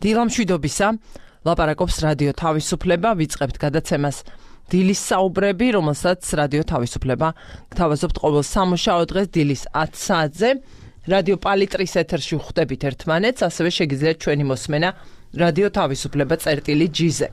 დილამშვიდობისა, ლაპარაკობს რადიო თავისუფლება, ვიწყებთ გადაცემას დილის საუბრები, რომელსაც რადიო თავისუფლება გთავაზობთ ყოველ სამუშაო დღეს დილის 10 საათზე. რადიო პალიტრის ეთერში ვხვდებით ერთმანეთს, ასევე შეგიძლიათ ჩვენი მოსმენა რადიო თავისუფლება წერტილი-G-ზე.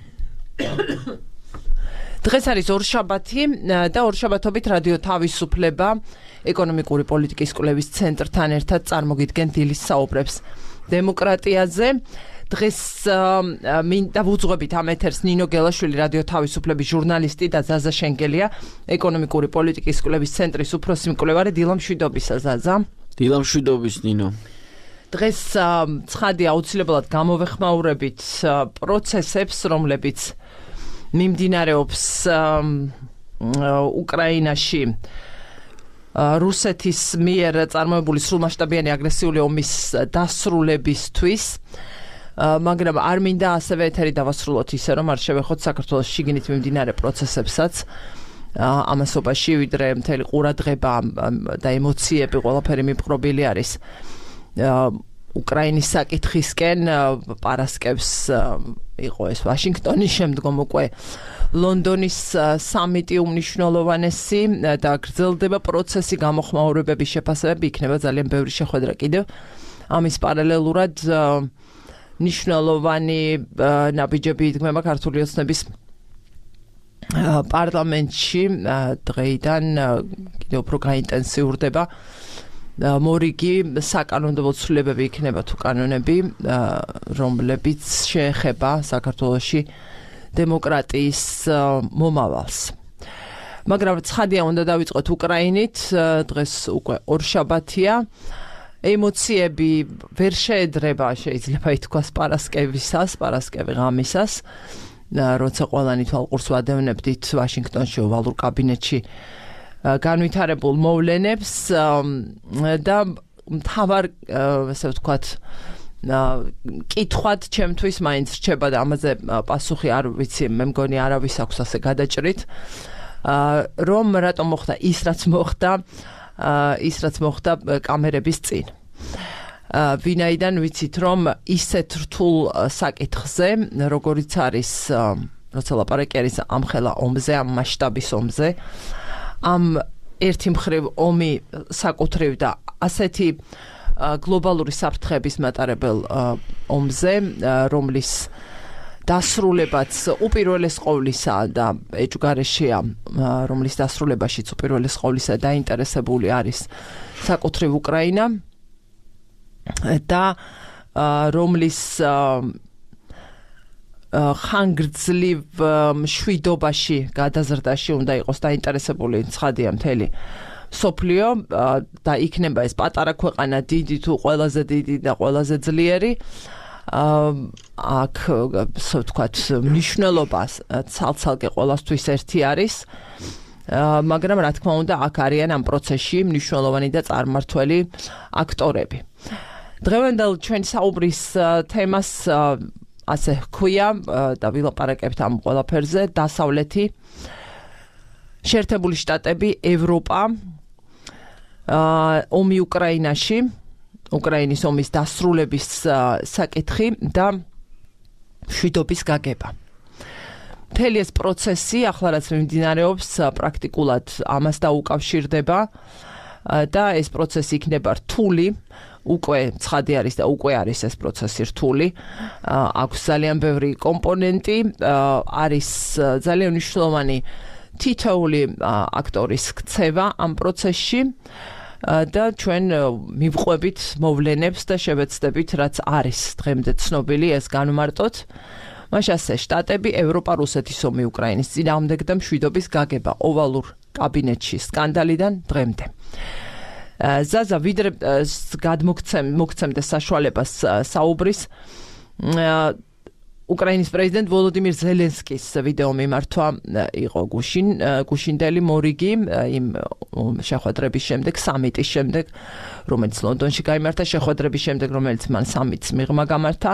დღეს არის ორშაბათი და ორშაბათობით რადიო თავისუფლება ეკონომიკური პოლიტიკის კვლევის ცენტრთან ერთად წარმოგიდგენ დილის საუბრებს დემოკრატიაზე. დღეს მინდა ვუძღვებით ამ ეთერს ნინო გელაშვილი, რადიო თავისუფლების ჟურნალისტი და ზაზა შენგელია, ეკონომიკური პოლიტიკის კვლევის ცენტრის უფროსი მკვლევარი. დილამშვიდობისა, ზაზა. დილამშვიდობის, ნინო. დღეს ცხადია აუცილებლად გამოვეხმაურებით პროცესებს, რომლებიც მიმდინარეობს უკრაინაში რუსეთის მიერ წარმოებული სრულმასშტაბიანი აგრესიული ომის დასრულებისთვის. მაგრამ არ მინდა ასევე ეთერი დავასრულოთ ისე, რომ არ შევეხოთ საქართველოს შიგნით მიმდინარე პროცესებსაც ამასობაში, ვიდრე მთელი ყურადღება და ემოციები ყველაფერი მიპყრობილი არის უკრაინის საკითხისკენ. პარასკევს იყო ეს ვაშინგტონის, შემდგომ უკვე ლონდონის სამიტი უმნიშვნელოვანესი და გრძელდება პროცესი, გამოხმაურებების შეფასებები, იქნება ძალიან ბევრი შეხვედრა კიდევ. ამის პარალელურად მნიშვნელოვანი ნაბიჯები იდგმება ქართული ოცნების პარლამენტში. დღეიდან კიდევ უფრო გაინტენსიურდება მორიგი საკანონმდებლო ცვლილებები იქნება თუ კანონები, რომლებიც შეეხება საქართველოში დემოკრატიის მომავალს. მაგრამ ცხადია, უნდა დავიწყოთ უკრაინით. დღეს უკვე ორშაბათია. ემოციები ვერ შეედრება, შეიძლება ითქვას, პარასკევი ღამისას, როცა ყველანი თვალყურს ვადევნებდით ვაშინგტონში ოვალურ კაბინეტში განვითარებულ მოვლენებს და მთავარ, ესე ვთქვათ, კითხვად ჩემთვის მაინც რჩება და ამაზე პასუხი არ ვიცი, მე მგონი არავის აქვს ასე გადაჭრით, რომ რატომ მოხდა ის, რაც მოხდა კამერების წინ. ვინაიდან ვიცით, რომ ისეთ რთულ საკითხზე, როგორიც არის, როცა ლაპარაკი არის ამ ხელა ომზე, ამ მასშტაბის ომზე, ამ ერთი მხრივ ომი საკუთრივ და ასეთი გლობალური საფრთხების მატარებელ ომზე, რომლის დასრულებაც უპირველეს ყოვლისა და ეჭვგარეშეა, რომლის დასრულებაშიც უპირველეს ყოვლისა დაინტერესებული არის საკუთრივ უკრაინა და რომლის ხანგრძლივ მშვიდობაში, გადაზრდაში უნდა იყოს დაინტერესებული ცხადია მთელი მსოფლიო და იქნება ეს პატარა ქვეყანა დიდი თუ ყველაზე დიდი და ყველაზე ძლიერი. აქ, ასე ვთქვათ, მნიშვნელობა ცალ-ცალკე ყველასთვის ერთი არის, მაგრამ რა თქმა უნდა, აქ არიან ამ პროცესში მნიშვნელოვანი და წარმმართველი აქტორები. დღევანდელ ჩვენი საუბრის თემას ასე ჰქვია და ვილაპარაკებთ ამ ყველაფერზე: დასავლეთი, შეერთებული შტატები, ევროპა, ომი უკრაინაში, უკრაინის ომის დასრულების საკითხი და მშვიდობის გაგება. მთელი ეს პროცესი, ახლა რაც მიმდინარეობს, პრაქტიკულად ამას დაუკავშირდება და ეს პროცესი იქნება რთული. უკვე ცხადი არის და უკვე არის ეს პროცესი რთული. აქვს ძალიან ბევრი კომპონენტი, არის ძალიან მნიშვნელოვანი თითოეული აქტორის ქცევა ამ პროცესში და ჩვენ მივყვებით მოვლენებს და შევეცდებით, რაც არის დღემდე ცნობილი, ეს განვმარტოთ. მაშასე შტატები, ევროპა, რუსეთის ომი უკრაინის წინააღმდეგ და მშვიდობის გაგება ოვალურ კაბინეტში სკანდალიდან დღემდე. ზაზა, ვიდრე გადმოგცემდა საშუალებას საუბრის, უკრაინის პრეზიდენტ ვოლოდიმირ ზელენსკის ვიდეო მიმართვა იყო გუშინდელი მორიგი იმ შეხვედრების შემდეგ, სამიტის შემდეგ, რომელიც ლონდონში გაიმართა, შეხვედრების შემდეგ, რომელიც მან სამიტს მიღმა გამართა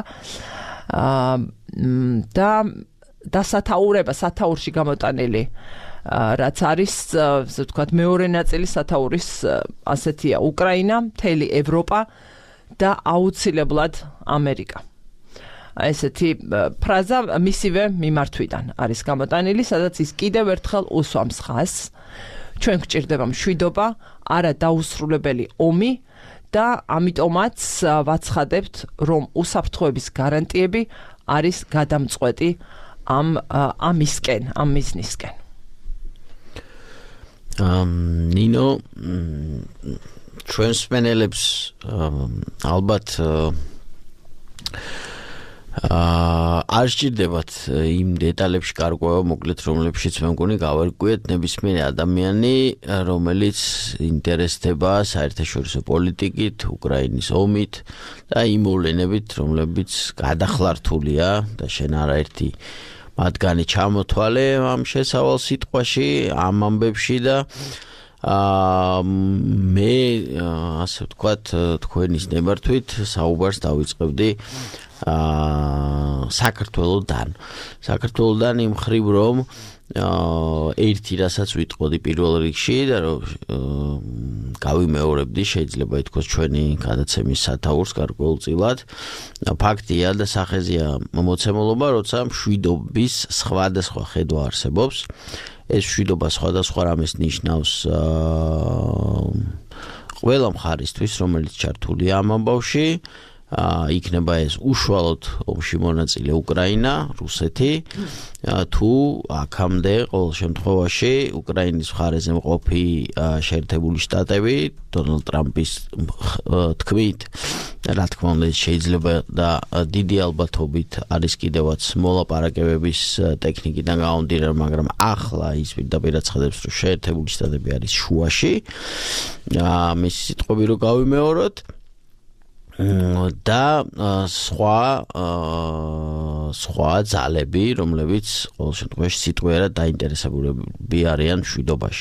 და სათაურში გამოტანილი რაც არის, ასე ვთქვათ, მეორე ნაწილი სათაურის ასეთია: უკრაინა, მთელი ევროპა და აუცილებლად ამერიკა. ესეთი ფრაზა მისივე მიმართვიდან არის გამოტანილი, სადაც ის კიდევ ერთხელ უსვამს ხაზს. ჩვენ გვჭირდება მშვიდობა, არა დაუსრულებელი ომი და ამიტომაც ვაცხადებთ, რომ უსაფრთხოების გარანტიები არის გადამწყვეტი ამ მიზნისკენ. ნინო ჩვენს მენელებს ალბათ არ სჭირდებათ იმ დეტალებში გარკვევა, მოკლედ რომლებშიც მე მგონი გავარკვიეთ ნებისმიერი ადამიანი, რომელიც ინტერესდება საერთაშორისო პოლიტიკით, უკრაინის ომით და იმ მოვლენებით, რომლებიც გადახლართულია და შენ არაერთი მათგანი ჩამოთვალე ამ შესავალ სიტყვაში, ამ ამბებში და მე ასე ვთქვათ, თქვენის ნებართვით საუბარს დავიწყებდი საქართველოდან იმ ხრივ რომ ერთი რასაც ვიტყოდი პირველ რიგში და რომ გავიმეორებდი, შეიძლება ითქვას ჩვენი გადაცემის სათაურს გარკვეულწილად. ფაქტია და სახეზეა მოცემულობა, როცა მშვიდობის სხვადასხვა ხედვა არსებობს. ეს მშვიდობა სხვადასხვა რამეს ნიშნავს ყველა მხარისთვის, რომელიც ჩართულია ამ ამბავში. იქნება ეს უშუალოდ ომში მონაწილე უკრაინა, რუსეთი, თუ აქამდე ყოველ შემთხვევაში უკრაინის მხარეზე მყოფი შეერთებული შტატები დონალდ ტრამპის თქმით, რა თქმა უნდა, შეიძლება და დიდი ალბათობით არის კიდევაც მოლაპარაკებების ტექნიკიდან გამომდინარე, მაგრამ ახლა ის პირდაპირ აცხადებს, რომ შეერთებული შტატები არის შუაში. მისი სიტყვები რო გავიმეოროთ და სხვა ძალები, რომლებიც ყოველ შემთხვევაში სიტყვიერად დაინტერესებულები არიან მშვიდობაში.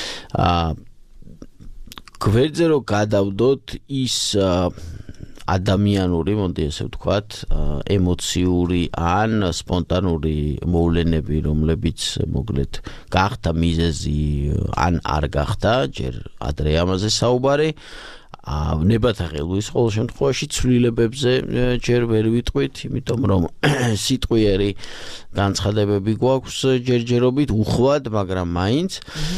გვერდზე რო გადავდოთ ის ადამიანური, მოდი ესე ვთქვათ, ემოციური ან სპონტანური მოვლენები, რომლებიც მოკლედ გახდა მიზეზი ან არ გახდა, ჯერ ადრე ამაზე საუბარი. ნებათა ხელვის ყოველ შემთხვევაში ცვლილებებზე ჯერ ვერ ვიტყვით, იმიტომ რომ სიტყვიერი განცხადებები გვაქვს ჯერჯერობით უხვად, მაგრამ მაინც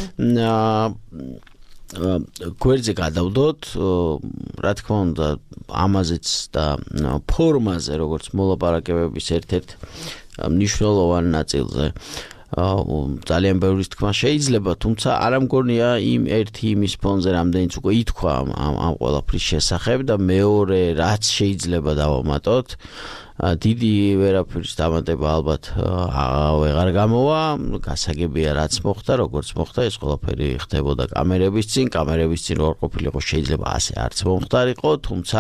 გვერდზე გადავდოთ, რა თქმა უნდა, ამაზეც და ფორმაზე, როგორც მოლაპარაკებების ერთ-ერთ მნიშვნელოვან ნაწილზე ძალიან ბევრი თქმა შეიძლება, თუმცა არ მგონია იმ ერთი იმის ფონზე რამდენიც უკვე ითქვა ამ ყველაფრის შესახებ და მეორე რაც შეიძლება დავამატოთ, დიდი ვერაფრის დამატება ალბათ აღარ გამოვა, გასაგებია რაც მოხდა, როგორც მოხდა, ეს ყველაფერი ხდებოდა კამერების წინ რო არ ყოფილიყო, შეიძლება ასე არც მომხდარიყო, თუმცა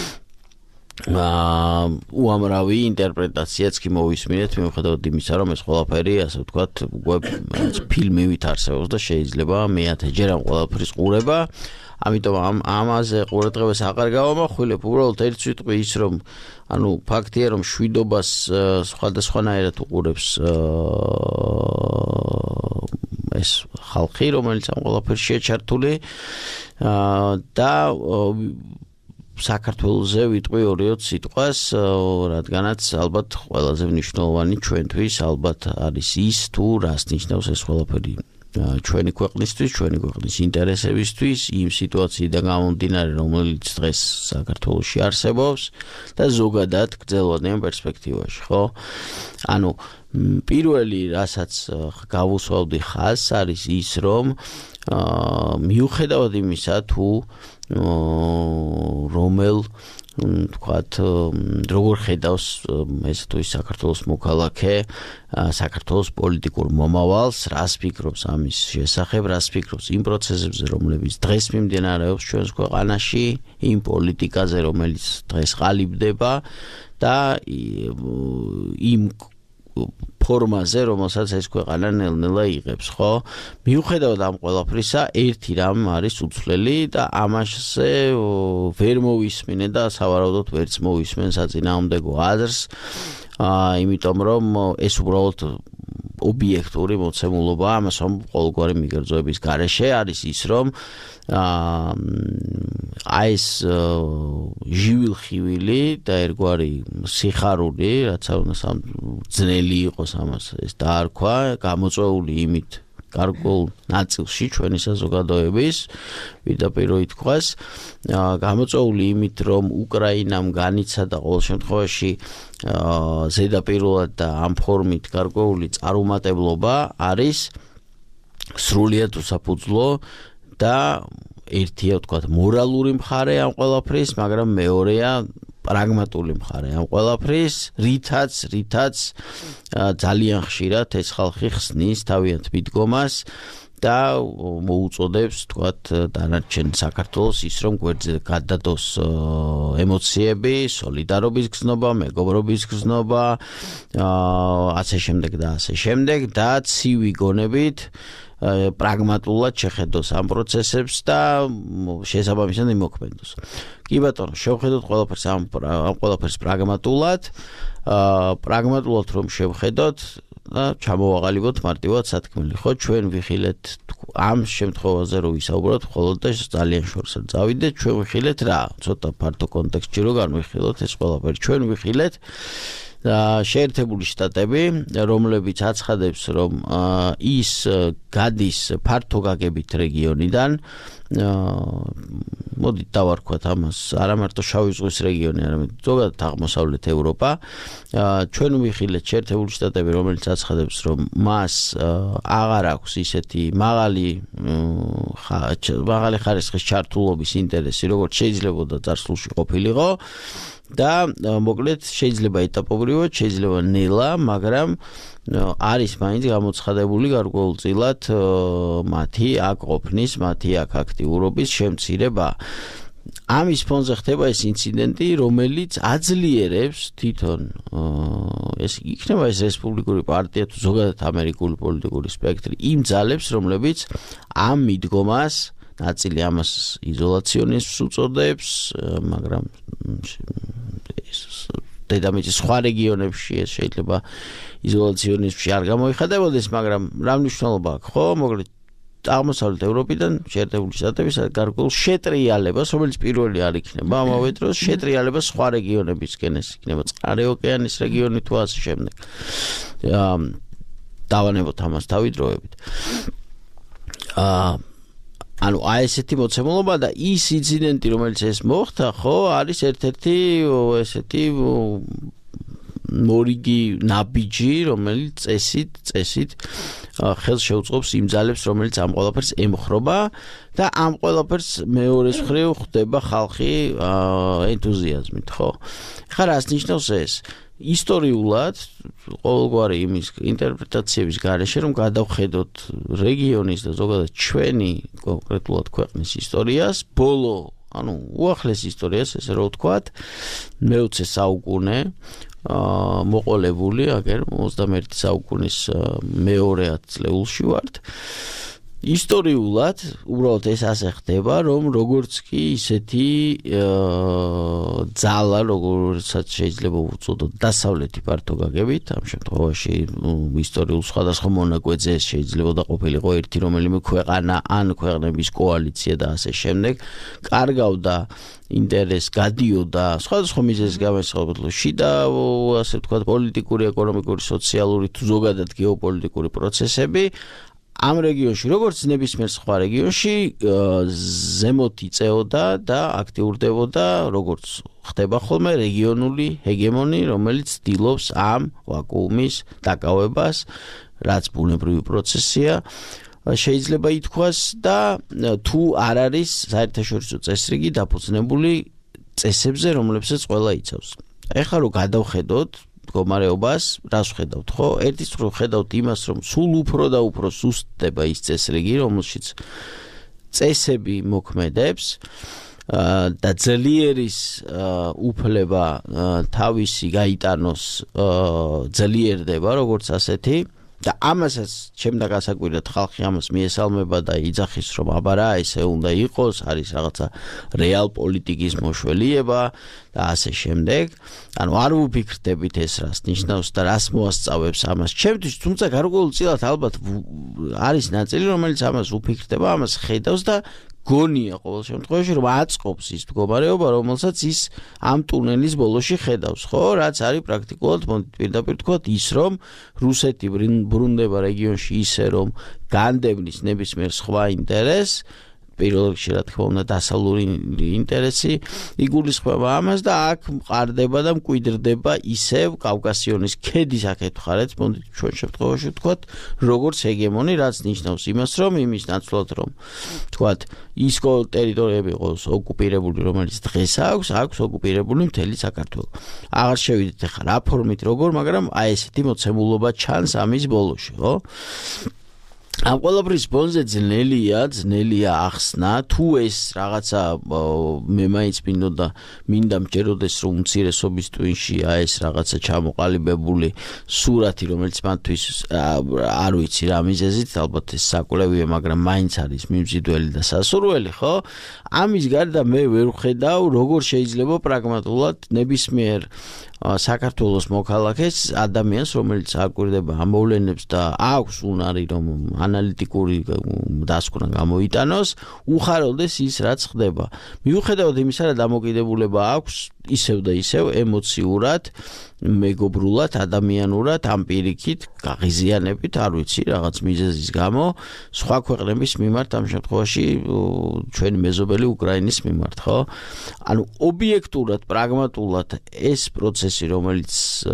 უამრავი ინტერპრეტაციაც კი მოვისმინეთ, მიუხედავად იმისა, რომ ეს ყველაფერი, ასე ვთქვათ, ფილმივით არსებობს და შეიძლება მეათეჯერ ამ ყველაფრის ყურება. ამიტომ ამაზე ყურადღებას აღარ გავამახვილებ, უბრალოდ ერთ სიტყვი ის, რომ ფაქტია, რომ მშვიდობას სხვადასხვანაირად უყურებს ეს ხალხი, რომელიც ამ ყველაფერშია ჩართული და საქართველოზე ვიტყვი 2-3 სიტყვას, რადგანაც ალბათ ყველაზე მნიშვნელოვანი ჩვენთვის ალბათ არის ის, თუ რას ნიშნავს ეს ყველაფერი ჩვენი ქვეყნისთვის, ჩვენი ქვეყნის ინტერესებისთვის, იმ სიტუაციიდან გამომდინარე, რომელიც დღეს საქართველოში არსებობს და ზოგადად გრძელვადიან პერსპექტივაში, ხო? პირველი, რასაც გავუსვავდი ხაზს, არის ის, რომ მიუხედავად იმისა, თუ თქვათ, როგორ ხედავს ეს თუ ის საქართველოს მოქალაქე, საქართველოს პოლიტიკურ მომავალს, რას ფიქრობს ამის შესახებ, რას ფიქრობს იმ პროცესებზე, რომლებიც დღეს მიმდინარეობს ჩვენს ქვეყანაში, იმ პოლიტიკაზე, რომელიც დღეს ყალიბდება და იმ ფორმაზე, რომელსაც ეს ქვეყანა ნელ-ნელა იღებს, ხო? მიუხედავად ამ ყველაფრისა, ერთი რამ არის უცვლელი და ამაზე ვერ მოვისმინე და სავარაუდოდ ვერც მოვისმენ საწინააღმდეგო აზრს, იმიტომ რომ ეს უბრალოდ ობიექტური მოცემულობა, ამას ყოველგვარი მიგრძოების გარეშე არის ის, რომ აი ეს ჟივილხივილი და ერთგვარი სიხარული, რაც უნდა ძნელი იყოს ამას ეს დაარქვა, გამოწვეული იმით გარკვეულ ნაწილში ჩვენი საზოგადოების პირდაპირ ითქვას, გამოწვეული იმით, რომ უკრაინამ განიცადა ყოველ შემთხვევაში ზედაპირულად და ამ ფორმით გარკვეული წარუმატებლობა არის სრულიად უსაფუძვლო და ერთია ვთქვათ მორალური მხარე ამ ყველაფრის, მაგრამ მეორეა პრაგმატული მხარე ამ ყველაფრის, რითაც ძალიან ხშირად ეს ხალხი ხსნის თავიანთ მიდგომას და მოუწოდებს ვთქვათ დანარჩენ საქართველოს ის რომ გვერდზე გადადოს ემოციები, სოლიდარობის გზნობა, მეგობრობის გზნობა, ასე შემდეგ და ცივი გონებით პრაგმატულად შეხედოს ამ პროცესებს და შესაბამისად იმოქმედოს. კი ბატონო, შევხედოთ ყველაფერს ამ ყველაფერს პრაგმატულად რომ შევხედოთ და ჩამოვაყალიბოთ მარტივად სათქმელი. ხო, ჩვენ ვიხილეთ ამ შემთხვევაზე რომ ვისაუბროთ, მხოლოდ და ძალიან შორს წავიდეთ, ჩვენ ვიხილეთ რა, ცოტა ფართო კონტექსტში რომ განვიხილოთ ეს ყველაფერი. ჩვენ ვიხილეთ შეერთებული შტატები, რომლებიც აცხადებს, რომ ის გადის ფართო გაგებით რეგიონიდან, მოდით დავარქვათ ამას, არა მარტო შავი ზღვის რეგიონი, არამედ ზოგადად აღმოსავლეთ ევროპა. ჩვენ ვიხილეთ შეერთებული შტატები, რომელიც აცხადებს, რომ მას აღარ აქვს ისეთი მაღალი ხარისხის ჩართულობის ინტერესი, როგორც შეიძლებოდა წარსულში ყოფილიყო. და მოკლედ შეიძლება ეტაპობრივად, შეიძლება ნელა, მაგრამ არის მაინც გამოცხადებული გარკვეულწილად მათი აქ ყოფნის, მათი აქ აქტიურობის შემცირება. ამის ფონზე ხდება ეს ინციდენტი, რომელიც აძლიერებს თვითონ ეს იქნება ეს რესპუბლიკური პარტია თუ ზოგადად ამერიკული პოლიტიკური სპექტრი იმ ძალებს, რომლებიც ამ მიდგომას ნაწილი ამას იზოლაციონიზმს უწოდებს, მაგრამ დედამიწის სხვა რეგიონებში ეს შეიძლება იზოლაციონიზმში არ გამოიხადებოდეს, მაგრამ რა მნიშვნელობა აქვს, ხო? მოკლედ აღმოსავლეთ ევროპიდან შეერთებული შტატების გარკვეულ შეტრიალებას, რომელიც პირველი არ იქნება ამავე დროს, შეტრიალებას სხვა რეგიონებისკენ, ეს იქნება წყნარი ოკეანის რეგიონი თუ ასე შემდეგ. დავანებოთ ამას თავიდროებით. ანუ აი ესეთი მოცემულობა და ის ინციდენტი, რომელიც ეს მოხდა, ხო, არის ერთ-ერთი ესეთი მორიგი ნაბიჯი, რომელიც წესით ხელს შეუწყობს იმ ძალებს, რომელიც ამ ყველაფერს ემხრობა და ამ ყველაფერს მეორეს მხრივ ხდება ხალხი ენთუზიაზმით, ხო? ხა რას ნიშნავს ეს? ისტორიულად ყოველგვარი იმის ინტერპრეტაციების გარეშე რომ გადავხედოთ რეგიონის და ზოგადად ჩვენი კონკრეტულად ქვეყნის ისტორიას, ბოლო, ანუ უახლეს ისტორიას, ესე რომ ვთქვათ, მე-20 საუკუნე მოყოლებული, აგერ 21 საუკუნის მეორე ათწლეულში ვართ. ისტორიულად უბრალოდ ეს ასე ხდება, რომ როგორც კი ისეთი ძალა, როგორცაც შეიძლება უწოდოთ დასავლეთი ფართო გაგებით, ამ შემთხვევაში ისტორიულ სხვადასხვა მონაკვეთზე შეიძლება ყოფილიყო ერთი რომელიმე ქვეყანა ან ქვეყნების კოალიცია და ასე შემდეგ, კარგავდა ინტერესს, გადიოდა სხვადასხვა მიზეზის გამოსხებად, შიდა ასე ვთქვათ, პოლიტიკური, ეკონომიკური, სოციალური თუ ზოგადად გეოპოლიტიკური პროცესები ამ რეგიონში, როგორც ნებისმიერ სხვა რეგიონში, ზემოთ იწეოდა და აქტიურდებოდა, როგორც ხდება ხოლმე რეგიონული ჰეგემონი, რომელიც ცდილობს ამ ვაკუუმის დაკავებას, რაც ბუნებრივი პროცესია, შეიძლება ითქვას და თუ არ არის საერთაშორისო წესრიგი დაფუძნებული წესებზე, რომლებსაც ყველა იცავს. ეხლა რომ გადავხედოთ მდგომარეობას, რას ვხედავთ, ხო? ერთის მხრივ ვხედავთ იმას, რომ სულ უფრო და უფრო სუსტდება ის წესრიგი, რომელშიც წესები მოქმედებს და ძლიერის უფლება თავისი გაიტანოს ძლიერდება, როგორც ასეთი. და ამასაც ჩემდა გასაკვირად ხალხი ამას მიესალმება და იძახის, რომ აბა რა, ესე უნდა იყოს, არის რაღაცა რეალ პოლიტიკის მოშველიება და ასე შემდეგ. ანუ არ ვუფიქრდებით ეს რას ნიშნავს და რას მოასწავებს ამას. ჩემთვის თუმცა გარკვეულწილად ალბათ არის ნაწილი, რომელიც ამას უფიქრდება, ამას ხედავს და გონია ყოველ შემთხვევაში რომ აწყობს ის მდგომარეობა, რომელსაც ის ამ ტუნელის ბოლოში ხედავს, ხო? რაც არის პრაქტიკულად პირდაპირ თქვათ ის, რომ რუსეთი ბრუნდება რეგიონში ისე, რომ განდევნის ნებისმიერ სხვა ინტერესს, პირველ რიგში რა თქმა უნდა დასავლური ინტერესი იგულისხმება ამას და აქ მყარდება და მკვიდრდება ისევ კავკასიონის ქედის აქეთ მხარეთ, მოდით ჩვენ შემთხვევაში ვთქვათ, როგორც ჰეგემონი, რაც ნიშნავს იმას, რომ იმის ნაცვლად რომ ვთქვათ, ის ტერიტორიები იყოს ოკუპირებული, რომელიც დღეს აქვს ოკუპირებული მთელი საქართველო. აღარ შევიდეთ ახლა რა ფორმით როგორ, მაგრამ აი ესეთი მოცემულობა ჩანს ამის ბოლოში, ხო? ამ ყველაფრის ფონზე ძნელია ახსნა, თუ ეს რაღაცა მე მაინც მინდა მჯეროდეს, რომ უმცირესობის ტვინშია ეს რაღაცა ჩამოყალიბებული სურათი, რომელიც მათთვის არ ვიცი რა მიზეზით, ალბათ ეს საკვლევია, მაგრამ მაინც არის მიმზიდველი და სასურველი, ხო? ამის გარდა მე ვერ ვხედავ, როგორ შეიძლება პრაგმატულად ნებისმიერ საქართველოს მოქალაქეს ადამიანს, რომელიც აკვირდება ამ მოვლენებს და აქვს უნარი, რომ ანალიტიკური დასკვნა გამოიტანოს, უხაროდეს ის, რაც ხდება. მიუხედავად იმისა, რომ დამოკიდებულება აქვს ისევ და ისევ ემოციურად, მეგობრულად, ადამიანურად, ამ პირიქით, გაღიზიანებით, არ ვიცი, რაღაც მიზეზის გამო, სხვა ქვეყნების მიმართ, ამ შემთხვევაში ჩვენი მეზობელი უკრაინის მიმართ, ხო? ანუ ობიექტურად, პრაგმატულად ეს პროცესი, რომელიც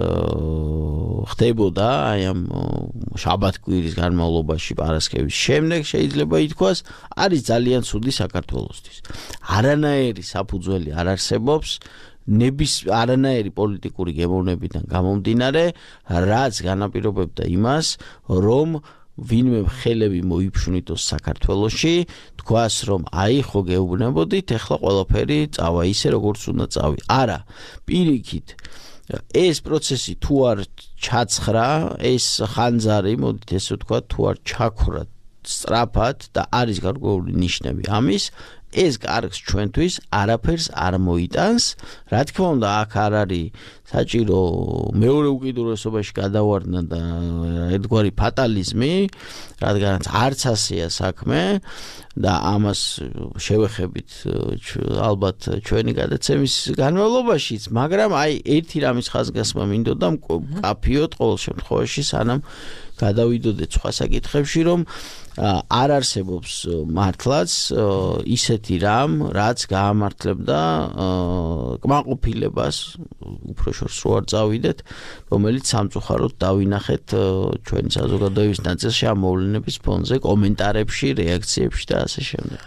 ხდებოდა აი ამ შაბათ-კვირის განმავლობაში პარასკევის შემდეგ შეიძლება ითქვას, არის ძალიან ცუდი საქართველოსთვის. არანაირი საფუძველი არ არსებობს არანაირი პოლიტიკური გემოვნებიდან გამომდინარე, რაც განაპირობებდა იმას, რომ ვინმე ხელები მოიფშვნიტოს საქართველოში, თქვას, რომ აი ხო გეუბნებოდით, ეხლა ყველაფერი წავა ისე, როგორც უნდა წავი. არა, პირიქით, ეს პროცესი თუ არ ჩაცხრა, ეს ხანძარი, მოდით ესე ვთქვათ, თუ არ ჩაქრა სწრაფად და არის გარკვეული ნიშნები ამის, ეს კარგს ჩვენთვის არაფერს არ მოიტანს. რა თქმა უნდა, აქ არ არის საჭირო მეორე უკიდურესობაში გადავარდნა და ერთგვარი ფატალიზმი, რადგანაც არც ასეა საქმე და ამას შევეხებით ალბათ ჩვენი გადაცემის განმავლობაშიც, მაგრამ აი ერთი რამის ხაზგასმა მინდოდა მკაფიოდ ყოველ შემთხვევაში, სანამ გადავიდოდეთ სხვა საკითხებში, რომ არ არსებობს მართლაც ისეთი რამ, რაც გაამართლებდა კმაყოფილებას, უფრო შორს რო არ წავიდეთ, რომელიც სამწუხაროდ დავინახეთ ჩვენი საზოგადოების ნაწილში ამ მოვლენების ფონზე, კომენტარებში, რეაქციებში და ასე შემდეგ.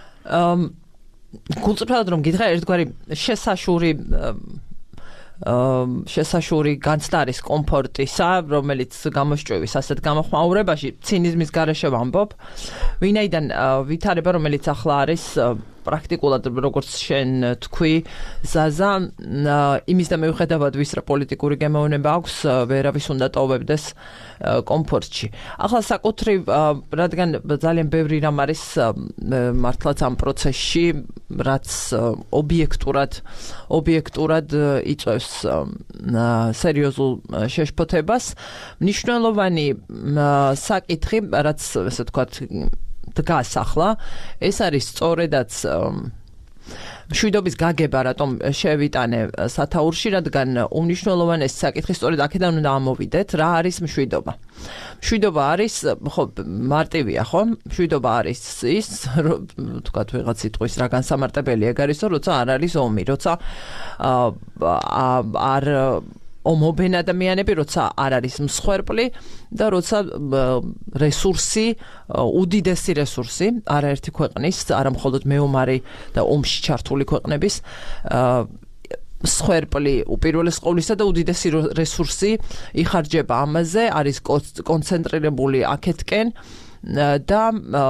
გულწრფელად რომ გითხრა, ერთგვარი შესაშური განცდა არის კომფორტისა, რომელიც გამოშჭვევის ასეთ გამოხმაურებაში, ცინიზმის გარეშე ვამბობ, ვინაიდან ვითარება, რომელიც ახლა არის პრაქტიკულად, როგორც შენ თქვი, ზაზა, იმის და მიუხედავად ვის რა პოლიტიკური გემოვნება აქვს, ვერავის უნდა ტოვებდეს კომფორტში. ახლა საკუთრივ, რადგან ძალიან ბევრი რამ არის მართლაც ამ პროცესში, რაც ობიექტურად იწვევს სერიოზულ შეშფოთებას, მნიშვნელოვანი საკითხი, რაც ესე ვთქვათ, დგას ახლა, ეს არის სწორედაც მშვიდობის გაგება, რატომ შევიტანე სათაურში, რადგან უმნიშვნელოვანესი საკითხი სწორედ აქედან უნდა ამოვიდეთ, რა არის მშვიდობა. მშვიდობა არის, ხო, მარტივია, ხო? მშვიდობა არის ის, თქვათ, ვიღაც სიტყვის რა განსამარტებელი ეგ არის, როცა არ არის ომი, როცა არ ომობენ ადამიანები, როცა არ არის მსხვერპლი და როცა რესურსი, უდიდესი რესურსი, არაერთი ქვეყნის, არა მხოლოდ მეომარი და ომში ჩართული ქვეყნების მსხვერპლი უპირველეს ყოვლისა და უდიდესი რესურსი იხარჯება ამაზე, არის კონცენტრირებული აქეთკენ და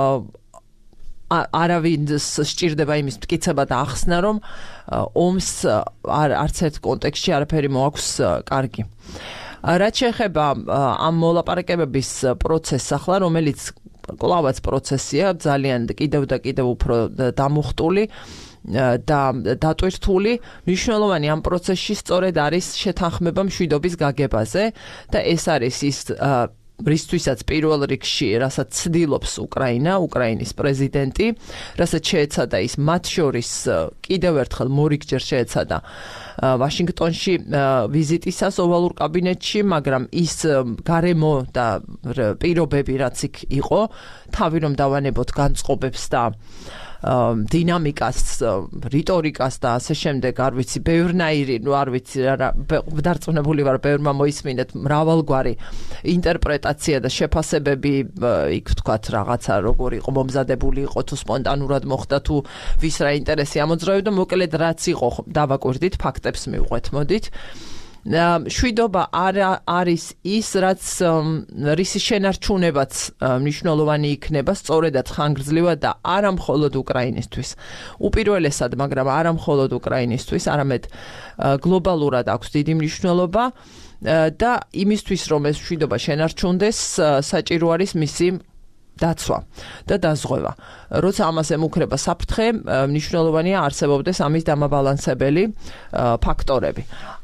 არავინს სჭირდება იმის მტკიცება და ახსნა, რომ ომს არც ერთ კონტექსტში არაფერი მოაქვს კარგი. რაც შეეხება ამ მოლაპარაკებების პროცესს ახლა, რომელიც კლავაც პროცესია, ძალიან კიდევ და კიდევ უფრო დამუხტული და დატვირთული, მნიშვნელოვანი ამ პროცესში სწორედ არის შეთანხმება მშვიდობის გაგებაზე და ეს არის ის რისთვისაც პირველ რიგში, რასაც ცდილობს უკრაინის პრეზიდენტი, რასაც შეეცადა ის მათ შორის კიდევ ერთხელ მორიგჯერ შეეცადა ვაშინგტონში ვიზიტისას ოვალურ კაბინეტში, მაგრამ ის გარემო და პირობები რაც იქ იყო, თავი რომ დავანებოთ განწყობებს და დინამიკას, რიტორიკას და ასე შემდეგ, არ ვიცი, ბევრნაირი, არ ვიცი, დარწმუნებული ვარ, ბევრმა მოისმინეთ მრავალგვარი ინტერპრეტაცია და შეფასებები, იქ ვთქვათ, რაღაცა როგორ იყო მომზადებული იყო, თუ სპონტანურად მოხდა, თუ ვის რა ინტერესი ამოძრავებდა, მოკლედ რაც იყო, დავაკვირდით, ფაქტებს მივყვეთ, მოდით. შვიდობა არის ის, რაც რისი შენარჩუნებაც მნიშვნელოვანი იქნება, სწორედად ხანგრძლივად და არა მხოლოდ უკრაინისთვის. უპირველესად, მაგრამ არა მხოლოდ უკრაინისთვის, არამედ გლობალურად აქვს დიდი მნიშვნელობა და იმისთვის, რომ ეს შვიდობა შენარჩუნდეს, საჭირო არის მისი დაცვა და დაზღვევა. როცა ამას ემუქრება საფრთხე, მნიშვნელოვანია არსებობდეს ამის დამაბალანსებელი ფაქტორები.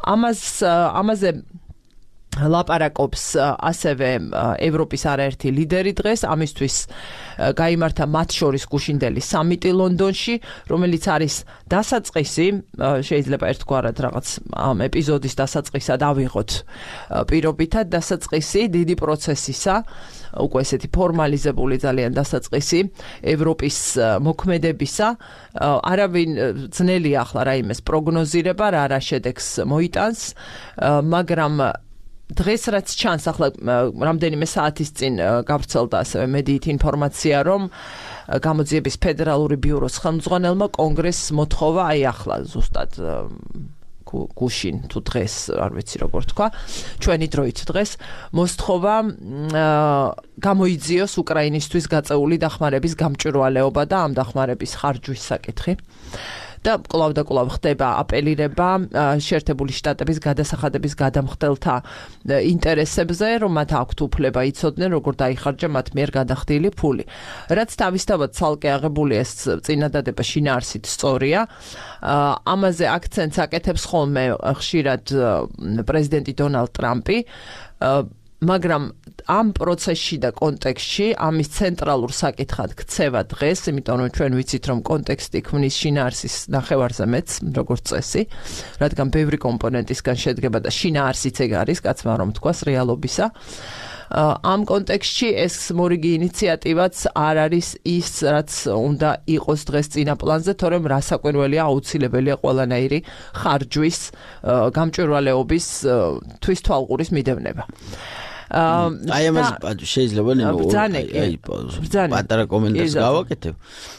ამაზე ლაპარაკობს ასევე ევროპის არაერთი ლიდერი დღეს, ამისთვის გაიმართა მათ შორის გუშინდელი სამიტი ლონდონში, რომელიც არის დასაწყისი, შეიძლება ერთგვარად რაღაც ამ ეპიზოდის დასაწყისად ავიღოთ პირობითად, დასაწყისი დიდი პროცესისა, უკვე ესეთი ფორმალიზებული ძალიან დასაწყისი ევროპის მოქმედებისა. არავინ ძნელია ახლა რაიმეს პროგნოზირება, რა შედეგს მოიტანს, მაგრამ დღეს რაც ჩანს, ახლა რამდენიმე საათის წინ გავრცელდა ასევე მედიით ინფორმაცია, რომ გამოძიების ფედერალური ბიუროს ხელმძღვანელმა კონგრესს მოთხოვა, აი ახლა ზუსტად გუშინ თუ დღეს, არ ვიცი როგორ თქვა, ჩვენი დროით დღეს, მოსთხოვა გამოიძიოს უკრაინისთვის გაწეული დახმარების გამჭვირვალეობა და ამ დახმარების ხარჯვის საკითხი. და კვლავ ხდება აპელირება შეერთებული შტატების გადასახადების გადამხდელთა ინტერესებზე, რომ მათ აქვთ უფლება იცოდნენ, როგორ დაიხარჯა მათ მიერ გადახდილი ფული. რაც თავისთავად ცალკე აღებული ეს წინადადება შინაარსით სწორია. ამაზე აქცენტს აკეთებს ხოლმე ხშირად პრეზიდენტი დონალდ ტრამპი, მაგრამ ამ პროცესში და კონტექსტში ამის ცენტრალურ საკითხად ქცევა დღეს, იმიტომ რომ ჩვენ ვიცით, რომ კონტექსტი ქმნის შინაარსის ნახევარზე მეც, როგორც წესი, რადგან ბევრი კომპონენტისგან შედგება და შინაარსიც ეგ არის, კაცმა რომ თქვას, რეალობისა. ამ კონტექსტში ეს მორიგი ინიციატივაც არ არის ის, რაც უნდა იყოს დღეს წინა პლანზე, თორემ რასაკვირველია, აუცილებელია ყველანაირი ხარჯვის, გამჭვირვალეობის თვისთვალყურის მიდევნება. აი ამას შეიძლება პატარა კომენტარს გავაკეთებ.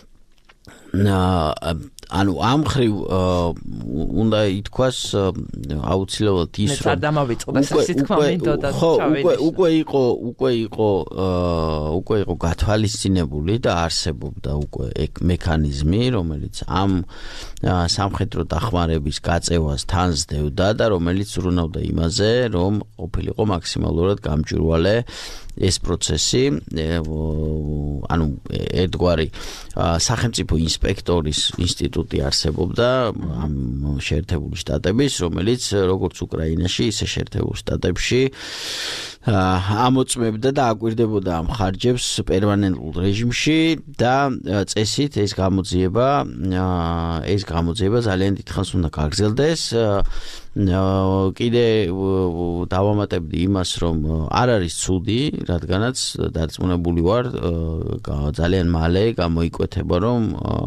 ანუ ამ ხრივ უნდა ითქვას აუცილებლად ის რომ არ დამავიწყდეს ეს თქმა მინდოდა უკვე იყო გათვალისწინებული და არსებობდა უკვე მექანიზმი, რომელიც ამ სამხედრო დახმარების გაწევას თანსდევდა და რომელიც ზრუნავდა იმაზე, რომ ყოფილიყო მაქსიმალურად გამჭვირვალე ეს პროცესი, ანუ ერთგვარი სახელმწიფო ინსპექტორის ინსტიტუტი არსებობდა ამ შეერთებული შტატების, რომელიც როგორც უკრაინაში, ისე შეერთებულ შტატებში ამოწმებდა და აკვირდებოდა ამ ხარჯებს პერმანენტულ რეჟიმში და წესით ეს გამოძიება ძალიან დიდხანს უნდა გაგრძელდეს. კიდე დავამატებდი იმას, რომ არ არის ცუდი, რადგანაც დარწმუნებული ვარ, ძალიან მალე გამოიკვეთება, რომ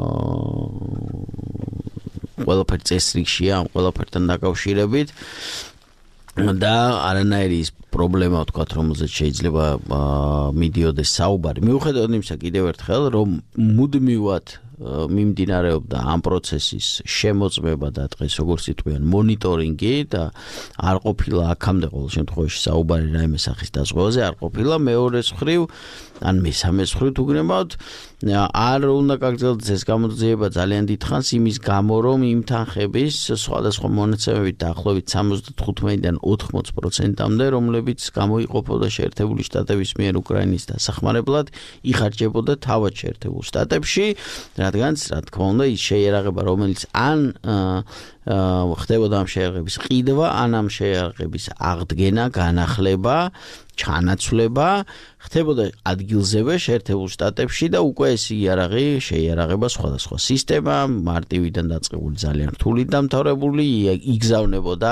ყველაფერი წესრიგშია, ამ ყველაფერთან დაკავშირებით და არანაირი ის პრობლემა, ვთქვათ, რომელზეც შეიძლება მიდიოდეს საუბარი. მიუხედავად იმისა, კიდევ ერთხელ, რომ მუდმივად მიმდინარეობდა ამ პროცესის შემოწმება და დღეს როგორც იტყვიან მონიტორინგი და არ ყოფილა აქამდე ყოველ შემთხვევაში საუბარი რაიმე სახის დაზღვევაზე, არ ყოფილა. მეორე მხრივ, ან მესამე მხრივ თუ გნებავთ, არ უნდა გაგრძელდეს ეს გამოძიება ძალიან დიდხანს იმის გამო, რომ იმ თანხების სხვადასხვა მონაცემებით დაახლოებით 75-დან 80%-მდე, რომლებიც გამოიყოფოდა შეერთებული შტატების მიერ უკრაინის დასახმარებლად, იხარჯებოდა თავად შეერთებულ შტატებში, რადგანაც რა თქმა უნდა ის შეიარაღება რომელიც ან ხდებოდა ამ შეიარაღების ყიდვა ან ამ შეიარაღების აღდგენა განახლება ჩანაცვლება ხდებოდა ადგილზევე შეერთებულ შტატებში და უკვე ეს იარაღი შეიარაღება სხვადასხვა სისტემა მარტივიდან დაწყებული ძალიან რთული დამთავრებული იგზავნებოდა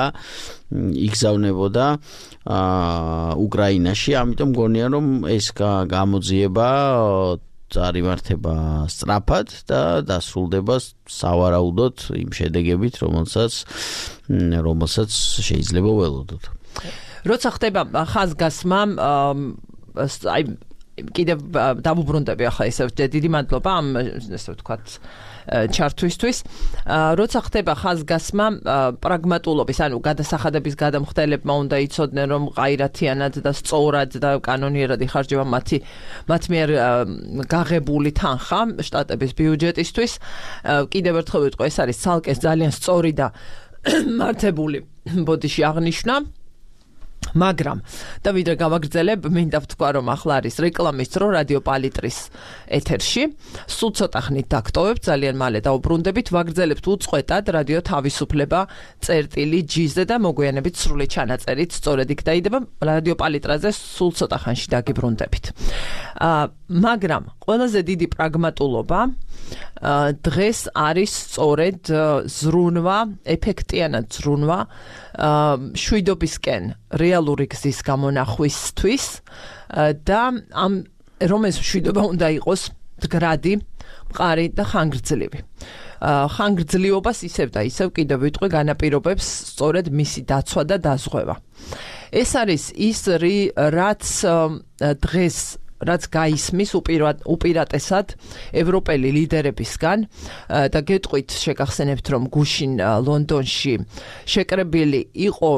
უკრაინაში ამიტომ მგონია რომ ეს გამოძიება წარიმართება სწრაფად და დასრულდება სავარაუდოდ იმ შედეგებით რომელსაც შეიძლება ველოდოთ როცა ხდება ხაზგასმა აი კიდევ დავუბრუნდები ახლა ესე დიდი მადლობა ამ ესე ვთქვათ ჩართვისთვის როცა ხდება ხაზგასმა პრაგმატულობის ანუ გადასახადების გადამხდელებმა უნდა იცოდნენ რომ ღაირათიანად და სწორად და კანონიერად იხარჯება მათ მიერ გაღებული თანხა შტატების ბიუჯეტისთვის კიდევ ერთხელ ვიტყვი ეს არის ცალკე ძალიან სწორი და მართებული ბოდიში აღნიშნა მაგრამ და ვიდრე გავაგრძელებ მინდა ვთქვა რომ ახლა არის რეკლამის დრო რადიო პალიტრის ეთერში სულ ცოტა ხნით დაგტოვებთ ძალიან მალე დავუბრუნდებით ვაგრძელებთ უწყვეტად რადიო თავისუფლება წერტილი G-ზე და მოგვიანებით სრული ჩანაწერით სწორედ იქ დაიდება რადიო პალიტრაზე სულ ცოტა ხანში დაგიბრუნდებით მაგრამ ყველაზე დიდი პრაგმატულობა დღეს არის სწორედ ზრუნვა ეფექტიანად ზრუნვა შვიდობისკენ რეალური გზის გამონახვისთვის და ამ რომ ეს შვიდობა უნდა იყოს მდგრადი, მყარი და ხანგრძლივი. ხანგრძლივობას ისევ და ისევ კიდევ ვიტყვი განაპირობებს სწორედ მისი დაცვა და დაზღვევა. ეს არის ის რაც დღეს რაც გაისმის უპირატესად ევროპელი ლიდერებისგან და გეტყვით შეგახსენებთ რომ გუშინ ლონდონში შეკრებილი იყო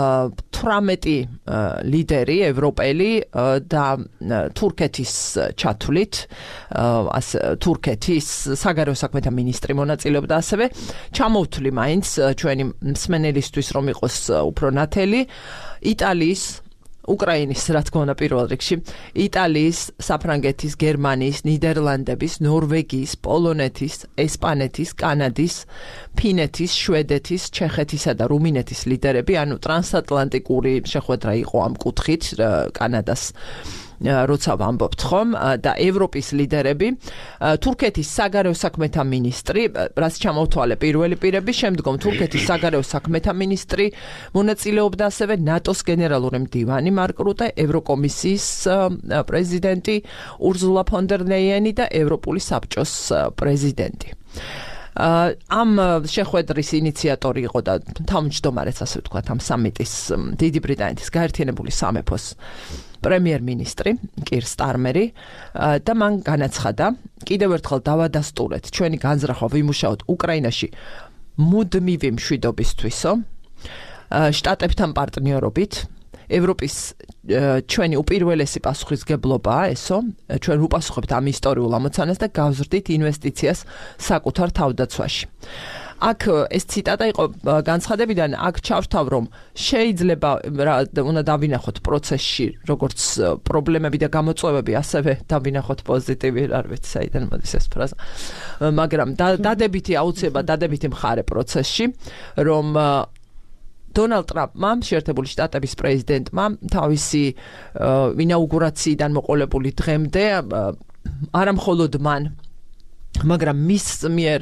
18 ლიდერი ევროპელი და თურქეთის ჩათვლით თურქეთის საგარეო საქმეთა მინისტრი მონაწილეობდა ასევე ჩამოვთვლი მაინც ჩვენი მსმენელისთვის რომ იყოს უფრო ნათელი იტალიის უკრაინის რა თქმა უნდა პირველ რიგში იტალიის, საფრანგეთის, გერმანიის, ნიდერლანდების, ნორვეგიის, პოლონეთის, ესპანეთის, კანადის, ფინეთის, შვედეთის, ჩეხეთისა და რუმინეთის ლიდერები, ანუ ტრანსატლანტიკური შეხვედრა იყო ამ კუთხით კანადას როცა ვამბობთ ხომ და ევროპის ლიდერები თურქეთის საგარეო საქმეთა მინისტრი რაც ჩამოვთვალე პირველი პირები შემდგომ თურქეთის საგარეო საქმეთა მინისტრი მონაწილეობდა ასევე ნატოს გენერალური მდივანი მარკ რუტე ევროკომისიის პრეზიდენტი ურზულა ფონ დერ ლეიენი და ევროპული საბჭოს პრეზიდენტი ამ შეხვედრის ინიციატორი იყო და თავმჯდომარეც ასე ვთქვათ ამ სამიტის დიდი ბრიტანეთის გაერთიანებული სამეფოს პრემიერ-მინისტრი კირ სტარმერი და მან განაცხადა კიდევ ერთხელ დავადასტურეთ ჩვენი განზრახვა ვიმუშაოთ უკრაინაში მუდმივი მშვიდობისთვისო შტატებთან პარტნიორობით ევროპის ჩვენი უპირველესი პასუხისგებლობაა ესო ჩვენ ვუპასუხებთ ამ ისტორიულ ამოცანას და გავზრდით ინვესტიციას საკუთარ თავდაცვაში აქ ეს ციტატა იყო განცხადებიდან აქ ჩავშთავ რომ შეიძლება უნდა დავინახოთ პროცესში როგორც პრობლემები და გამოწვევები ასევე დავინახოთ პოზიტივი არ ვიცი საიდან მოდის ეს ფრაზა მაგრამ დადებითი აუცილებლად დადებითი მხარე პროცესში რომ დონალდ ტრამპმა შეერთებული შტატების პრეზიდენტმა თავისი ინაუგურაციიდან მოყოლებული დღემდე არამხოლოდ მან მაგრამ მის მიერ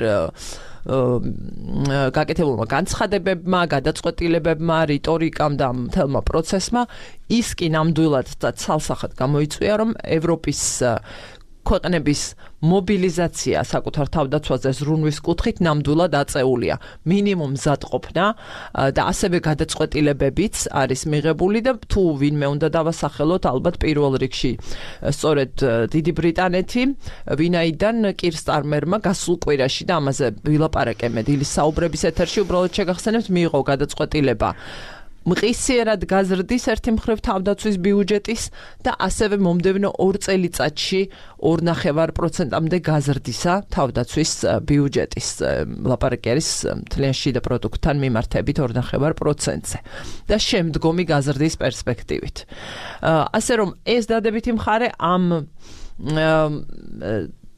გაკეთებულმა განცხადებებმა, გადაწყვეტილებებმა, რიტორიკამ და მთელმა პროცესმა ის კი ნამდვილად და ცალსახად გამოიწვია, რომ ევროპის ქვეყნების მობილიზაცია საკუთარ თავდაცვაზე ზრუნვის კუთხით ნამდვილად აწეულია. მინიმუმ მზადყოფნა და ასევე გადაწყვეტილებებიც არის მიღებული და თუ ვინმე უნდა დავასახელოთ, ალბათ პირველ რიგში სწორედ დიდი ბრიტანეთი, ვინაიდან კირ სტარმერმა გასულ კვირაში და ამაზე ვილაპარაკე მე დილის საუბრების ეთერში უბრალოდ შეგახსენებთ მიიღო გადაწყვეტილება მყისიერად გაზრდის ერთი მხრივ თავდაცვის ბიუჯეტის და ასევე მომდევნო 2 წელიწადში 2.5%-მდე გაზრდისა თავდაცვის ბიუჯეტის ლაპარაკი არის მთლიან შიდა პროდუქტთან მიმართებით 2.5%-ზე და შემდგომი გაზრდის პერსპექტივით. ასე რომ ეს დადებითი მხარე ამ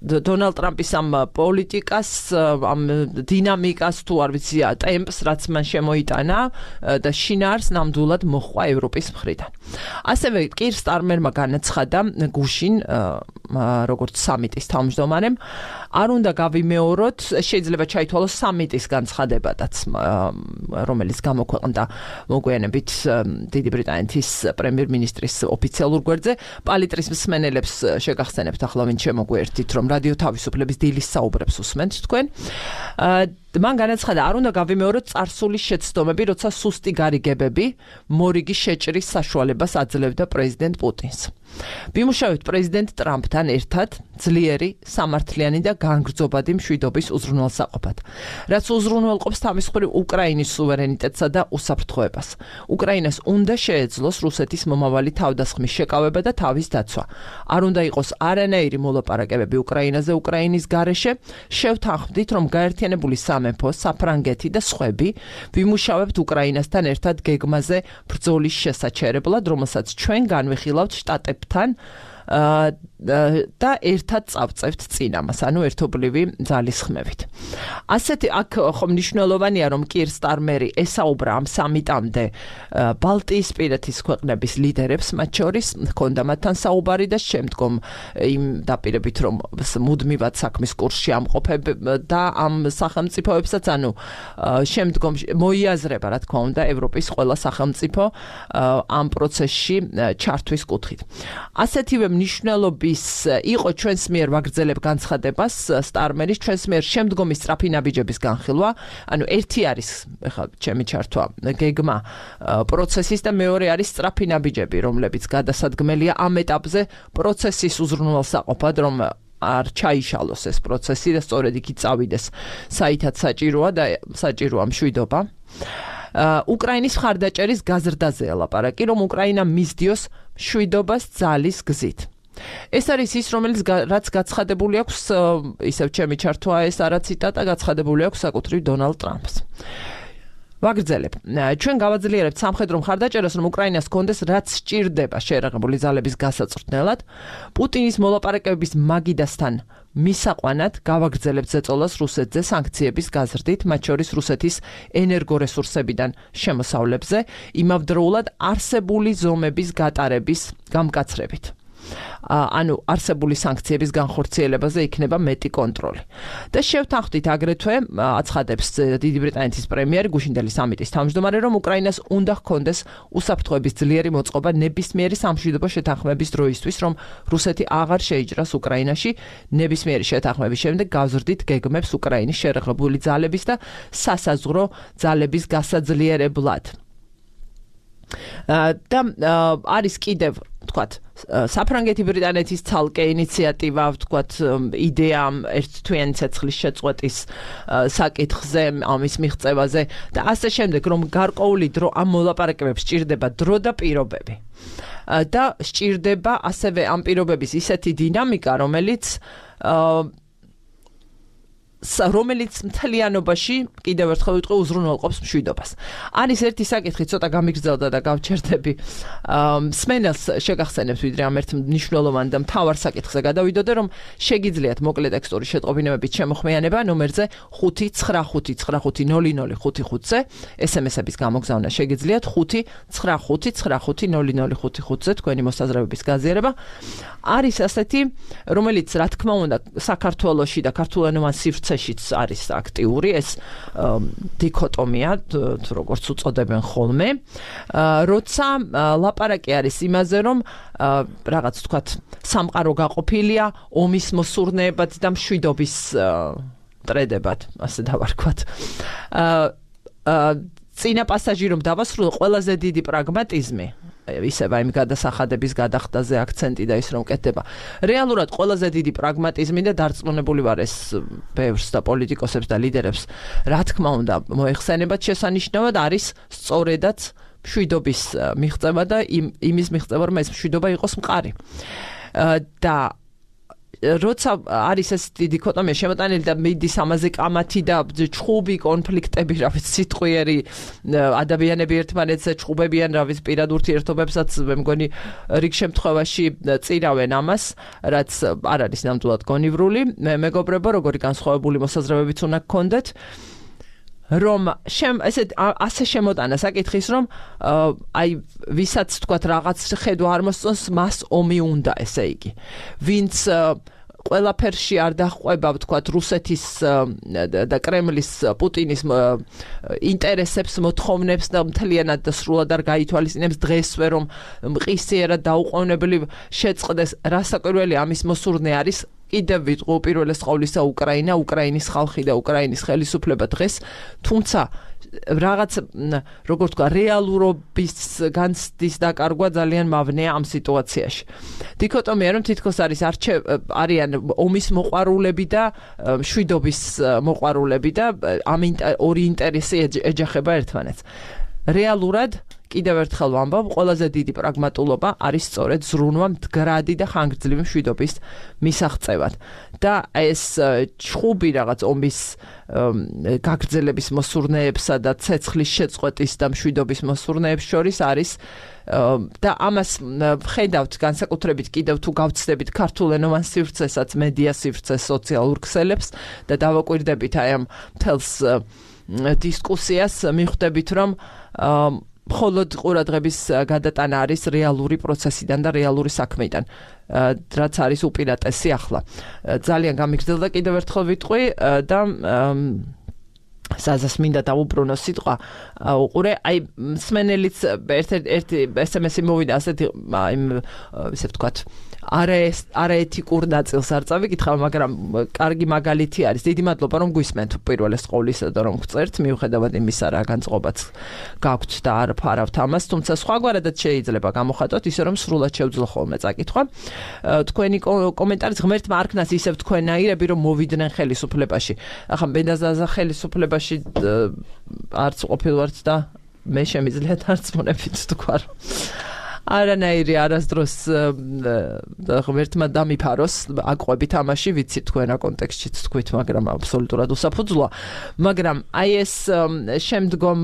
დონალდ ტრამპის ამ პოლიტიკას, ამ დინამიკას თუ არ ვიცი, ტემპს, რაც მან შემოიტანა და შინაარს ნამდვილად მოჰყვა ევროპის მხრიდან. ასევე კირ სტარმერმა განაცხადა გუშინ, როგორც სამიტის თავმჯდომარემ, არ უნდა გავიმეოროთ, შეიძლება ჩაითვალოს სამიტის განცხადებადაც, რომელიც გამოქვეყნდა მოგვიანებით დიდი ბრიტანეთის პრემიერ-მინისტრის ოფიციალურ გვერდზე. პალიტრის მსმენელებს შეგახსენებთ ახლა ვინ შემოგვიერთით, რომ რადიო თავისუფლების დილის საუბრებს უსმენთ თქვენ. მან განაცხადა, არ უნდა გავიმეოროთ წარსული შეცდომები, როცა სუსტი გარიგებები მორიგი შეჭრის საშუალებას აძლევდა პრეზიდენტ პუტინს. ვიმუშავებთ პრეზიდენტ ტრამპთან ერთად ძლიერი, სამართლიანი და განგრძობადი მშვიდობის უზრუნველსაყოფად, რაც უზრუნველყოფს თავის მხრივ უკრაინის სუვერენიტეტსა და უსაფრთხოებას. უკრაინას უნდა შეეძლოს რუსეთის მომავალი თავდასხმის შეკავება და თავის დაცვა. არ უნდა იყოს არანაირი მოლაპარაკებები უკრაინაზე უკრაინის გარეშე. შევთანხმდით, რომ გაერთიანებული სამეფო, საფრანგეთი და სხვები ვიმუშავებთ უკრაინასთან ერთად გეგმაზე ბრძოლის შესაჩერებლად, რომელსაც ჩვენ განვიხილავთ შტატებთან და ერთად წავწევთ წინამას, ანუ ერთობლივი ძალისხმევით. ასეთი აქ ხომ მნიშვნელოვანია, რომ კირ სტარმერი ესაუბრა ამ სამიტამდე ბალტიისპირეთის ქვეყნების ლიდერებს, მათ შორის ჰქონდა მათთან საუბარი და შემდგომ იმ დაპირებით, რომ მუდმივად საქმის კურსში ამყოფებდა ამ სახელმწიფოებსაც, ანუ შემდგომ მოიაზრება, რა თქმა უნდა, ევროპის ყველა სახელმწიფო ამ პროცესში ჩართვის კუთხით. ასეთივე მნიშვნელობის იყო ჩვენს მიერ ვაგრძელებ განცხადებას სტარმერის ჩვენს მიერ შემდგომი სწრაფი ნაბიჯების განხილვა, ანუ ერთი არის ეხლა ჩემი ჩართვა გეგმა პროცესის და მეორე არის სწრაფი ნაბიჯები, რომლებიც გადასადგმელია ამ ეტაპზე პროცესის უზრუნველსაყოფად, რომ არ ჩაიშალოს ეს პროცესი და სწორედ იქით წავიდეს საითაც საჭიროა და საჭიროა მშვიდობა. უკრაინის მხარდაჭერის გაზრდაზეა ლაპარაკი, რომ უკრაინა მისდიოს მშვიდობას ძალის გზით. ეს არის ის, რომელიც რაც გაცხადებული აქვს, ისევ ჩემი ჩართვა ეს არა ციტატა, გაცხადებული აქვს საკუთრივ დონალდ ტრამპს. ვაგრძელებ. ჩვენ გავაძლიერებთ სამხედრო მხარდაჭერას, რომ უკრაინას კონდეს რაც სჭირდება შეერაღებული ძალების გასაწვრთნელად. პუტინის მოლაპარაკებების მაგიდასთან მისაყვანად გავაგრძელებთ ზეწოლას რუსეთზე სანქციების გაზრდით, მათ შორის რუსეთის ენერგორესურსებიდან შემოსავლებზე, იმავდროულად არსებული ზომების გატარების გამკაცრებით. ანუ არსებული სანქციების განხორციელებაზე იქნება მეტი კონტროლი. და შევთანხმდით აგრეთვე აცხადებს დიდი ბრიტანეთის პრემიერი გუშინდელი სამიტის თავმჯდომარე, რომ უკრაინას უნდა ჰქონდეს უსაფრთხოების ძლიერი მოწყობა ნებისმიერი სამშვიდობო შეთანხმების დროისთვის, რომ რუსეთი აღარ შეიჭრას უკრაინაში. ნებისმიერი შეთანხმების შემდეგ გავზრდით გეგმებს უკრაინის შეერაღებული ძალების და სასაზღვრო ძალების გასაძლიერებლად. და არის კიდევ თქვათ საფრანგეთი ბრიტანეთის ცალკე ინიციატივა, თქვათ იდეა ერთთვიანი ცეცხლის შეწყვეტის საკითხზე, ამის მიღწევაზე და ასე შემდეგ, რომ გარკვეული დრო ამ მოლაპარაკებებს სჭირდება დრო და პირობები. და სჭირდება ასევე ამ პირობების ისეთი დინამიკა, რომელიც მთლიანობაში კიდევ ერთხელ ვიტყვი უზრუნველყოფს მშვიდობას. არის ერთი საკითხი, ცოტა გამიგრძელდა და გავჩერდები. მსმენელს შეგახსენებთ, ვიდრე ამ ერთ მნიშვნელოვან და მთავარ საკითხზე გადავიდოდე, რომ შეგიძლიათ მოკლე ტექსტური შეტყობინებებით შემოხმიანება ნომერზე 595500555-ზე SMS-ების გამოგზავნა შეგიძლიათ 595500555-ზე თქვენი მოსაზრებების გაზიარება. არის ასეთი, რომელიც რა თქმა უნდა საქართველოში და ქართულენოვან სივრცეშიც არის აქტიური ეს დიქოტომია, როგორც უწოდებენ ხოლმე, როცა ლაპარაკი არის იმაზე, რომ რაღაც თქვათ სამყარო გაყოფილია ომის მოსურნეებად და მშვიდობის ტრედებად, ასე დავარქვათ. წინა პასაჟი რომ დავასრულო, ყველაზე დიდი პრაგმატიზმი ისევ იმ გადასახადების გადახდაზე აქცენტი და ის რომ კეთდება. რეალურად ყველაზე დიდი პრაგმატიზმი და დარწმუნებული ვარ ეს ბევრს და პოლიტიკოსებს და ლიდერებს, რა თქმა უნდა, მოეხსენებათ შესანიშნავად არის სწორედაც მშვიდობის მიღწევა და იმის მიღწევა, რომ ეს მშვიდობა იყოს მყარი. და როცა არის ეს დიქოტომია შემოტანილი და მიდის ამაზე კამათი და ჩხუბი კონფლიქტები, რა ვიცი, სიტყვიერი ადამიანები ერთმანეთს ჩხუბებიან, რა ვიცი, პირად ურთიერთობებსაც მე მგონი რიგ შემთხვევაში წირავენ ამას, რაც არ არის ნამდვილად გონივრული. მე მეგობრებო, როგორი განსხვავებული მოსაზრებებიც უნდა გქონდეთ. რომ ასე შემოტანა საკითხის, რომ აი ვისაც თქვათ რაღაც ხედვა არ მოსწონს, მას ომი უნდა, ესე იგი. ვინც ყველაფერში არ დაჰყვება, ვთქვათ, რუსეთის და კრემლის, პუტინის ინტერესებს, მოთხოვნებს და მთლიანად და სრულად არ გაითვალისწინებს დღესვე, რომ მყისიერად დაუყოვნებლივ შეწყდეს, რასაკვირველი ამის მოსურნე არის კიდევ ვიტყვი უპირველეს ყოვლისა უკრაინის ხალხი და უკრაინის ხელისუფლება დღეს, თუმცა რაღაც როგორ თქვა რეალურობის განცდის დაკარგვა ძალიან მავნეა ამ სიტუაციაში. დიქოტომია რომ თითქოს არიან ომის მოყვარულები და მშვიდობის მოყვარულები და ამ ორი ინტერესი ეჯახება ერთმანეთს. რეალურად კიდევ ერთხელ ვამბობ, ყველაზე დიდი პრაგმატულობა არის სწორედ ზრუნვა მდგრადი და ხანგრძლივი მშვიდობის მისაღწევად. და ეს ჩხუბი რაღაც ომის გაგრძელების მოსურნეებსა და ცეცხლის შეწყვეტის და მშვიდობის მოსურნეებს შორის არის და ამას ხედავთ განსაკუთრებით კიდევ თუ გავცდებით ქართულენოვან სივრცესაც, მედია სივრცეს, სოციალურ ქსელებს და დავაკვირდებით აი ამ მთელს დისკუსიას, მიხვდებით რომ მხოლოდ ყურადღების გადატანა არის რეალური პროცესიდან და რეალური საქმეიდან, რაც არის უპირატესი ახლა. ძალიან გამიგრძელდა კიდევ ერთხელ ვიტყვი და საზას მინდა დავუბრუნო სიტყვა. უყურე, აი მსმენელიც ერთი SMS-ი მოვიდა ასეთი ისე ვთქვათ, არაეთიკურ ნაწილს არ წავიკითხა, მაგრამ კარგი მაგალითი არის. დიდი მადლობა რომ გვისმენთ პირველეს ყოვლისა და რომ გწერთ, მიუხედავად იმისა რა განწყობაც გაქვთ და არ ფარავთ ამას, თუმცა სხვაგვარადაც შეიძლება გამოხატოთ, ისე რომ სრულად შევძლო ხოლმე წაკითხვა. თქვენი კომენტარიც ღმერთმა არქნას ისევ თქვენაირები რომ მოვიდნენ ხელისუფლებაში. ახლა ბენდაზაზა ხელისუფლებაში არც ყოფილვართ და მე შემიძლია დარწმუნებით თქვა რომ არანაირი არასდროს ღმერთმა დამიფაროს აყვებით ამაში, ვიცი თქვენ რა კონტექსტშიც თქვით, მაგრამ აბსოლუტურად უსაფუძვლოა. მაგრამ აი ეს შემდგომ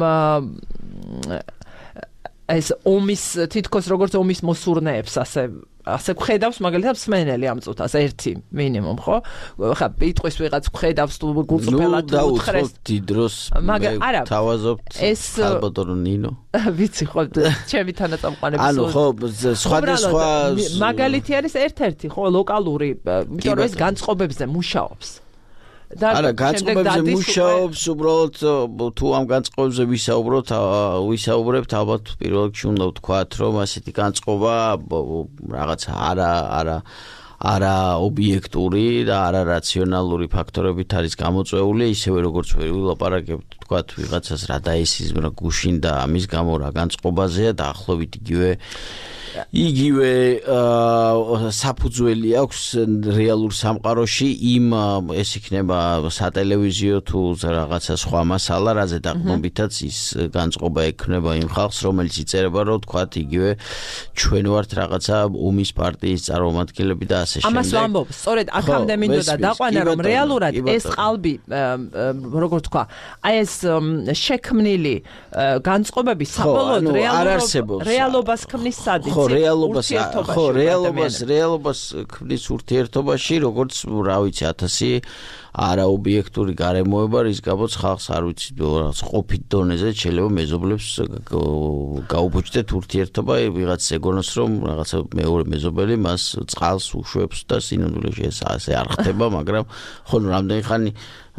ეს ომის თითქოს როგორც ომის მოსურნეებს ასე გხედავს მაგალითად მსმენელი ამ წუთას ერთი მინიმუმ, ხო? ხა იტყვის ვიღაც გხედავს თუ გულწრფელად უთხრეს დიდ დროს თავაზობთ ალბათო ნინო ვიცი ხო ჩემი თანაწამყვანების ანუ ხო სხვადასხვა მაგალითი არის ერთ-ერთი ხო ლოკალური, იმიტომ რომ ეს განწყობებზე მუშაობს. არა, განწყობებზე მუშაობს, უბრალოდ თუ ამ განწყობებზე ვისაუბრებთ, ალბათ პირველ რიგში უნდა ვთქვათ, რომ ასეთი განწყობა რაღაც არა ობიექტური და არა რაციონალური ფაქტორებით არის გამოწვეული, ისევე როგორც ვერ ვილაპარაკებთ, ვთქვათ, ვიღაცას რა დაესიზმრა გუშინ და ამის გამო რა განწყობაზეა დაახლოებით იგივე საფუძველი აქვს რეალურ სამყაროში იმ ეს იქნება სატელევიზიო თუ რაღაცა სხვა მასალა, რაზე დაყრდნობითაც ის განწყობა ექნება იმ ხალხს, რომელიც იწერება, რომ თქვათ იგივე ჩვენ ვართ რაღაცა ომის პარტიის წარმომადგენლები და ასე შემდეგ. ამას ვამბობ, სწორედ აქამდე მინდოდა დაყვანა, რომ რეალურად ეს ყალბი, როგორ თქვა, აი ეს შექმნილი განწყობები საბოლოოდ რეალობას ქმნის სადი. რეალობას ქმნის ურთიერთობაში, როგორც რა ვიცი 1000 არაობიექტური გარემოება, რის გამოც ხალხს არ ვიცი ყოფით დონეზე შეიძლება მეზობლებს გაუბოჭდეთ ურთიერთობა, ვიღაც ეგონოს რომ რაღაცა მეორე მეზობელი მას წყალს უშვებს და სინამდვილეში ეს ასე არ ხდება, მაგრამ ხოლმე რამდენი ხანი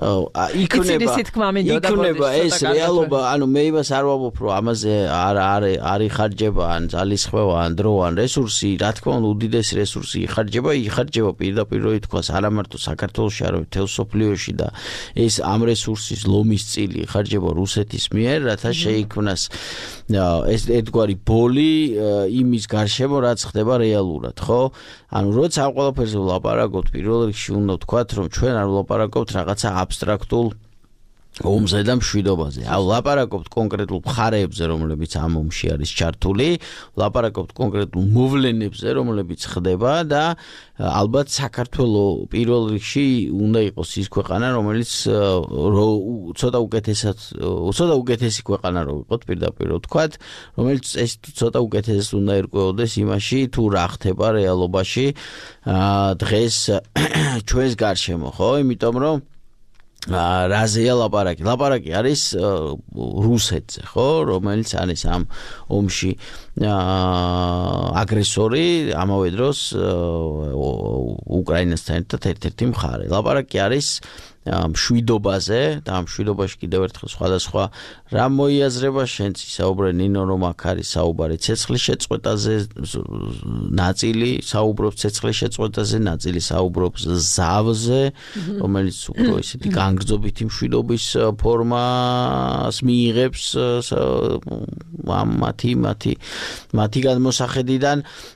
იქნება ეს რეალობა, ანუ მე იმას არ ვამბობ, რომ ამაზე არ იხარჯება ან ძალისხმევა ან დრო ან რესურსი, რა თქმა უნდა უდიდესი რესურსი იხარჯება პირდაპირ რო ითქვას არა მარტო საქართველოში, არამედ მთელ სოფლიოში და ეს ამ რესურსის ლომის წილი იხარჯება რუსეთის მიერ, რათა შეიქმნას ეს ერთგვარი ბოლი იმის გარშემო, რაც ხდება რეალურად, ხო? ანუ როცა ამ ყველაფერზე ვლაპარაკობთ, პირველ რიგში უნდა ვთქვათ, რომ ჩვენ არ ვლაპარაკობთ რაღაცა აბსტრაქტულ ომზე და მშვიდობაზე. ლაპარაკობთ კონკრეტულ მხარეებზე, რომლებიც ამ ომში არის ჩართული, ლაპარაკობთ კონკრეტულ მოვლენებზე, რომლებიც ხდება და ალბათ საქართველოს პირველ რიგში უნდა იყოს ის ქვეყანა, რომელიც ცოტა უკეთესი ქვეყანა რო იყოთ პირდაპირ ვთქვათ, რომელიც ეს ცოტა უკეთესს უნდა ერკვეოდეს იმაში, თუ რა ხდება რეალობაში დღეს ჩვენს გარშემო, ხო? იმიტომ რომ რაზეა ლაპარაკი? ლაპარაკი არის რუსეთზე, ხო, რომელიც არის ამ ომში აგრესორი, ამავე დროს უკრაინასთან ერთად ერთ-ერთი მხარე. ლაპარაკი არის მშვიდობაზე და ამ მშვიდობაში კიდევ ერთხელ სხვადასხვა რა მოიაზრება შენც ისაუბრე ნინო რომ აქ არის საუბარი ცეცხლის შეწყვეტაზე, ნაწილი საუბრობს ცეცხლის შეწყვეტაზე, ნაწილი საუბრობს ზავზე, რომელიც უფრო ისეთი განგრძობითი მშვიდობის ფორმას მიიღებს მათი გადმოსახედიდან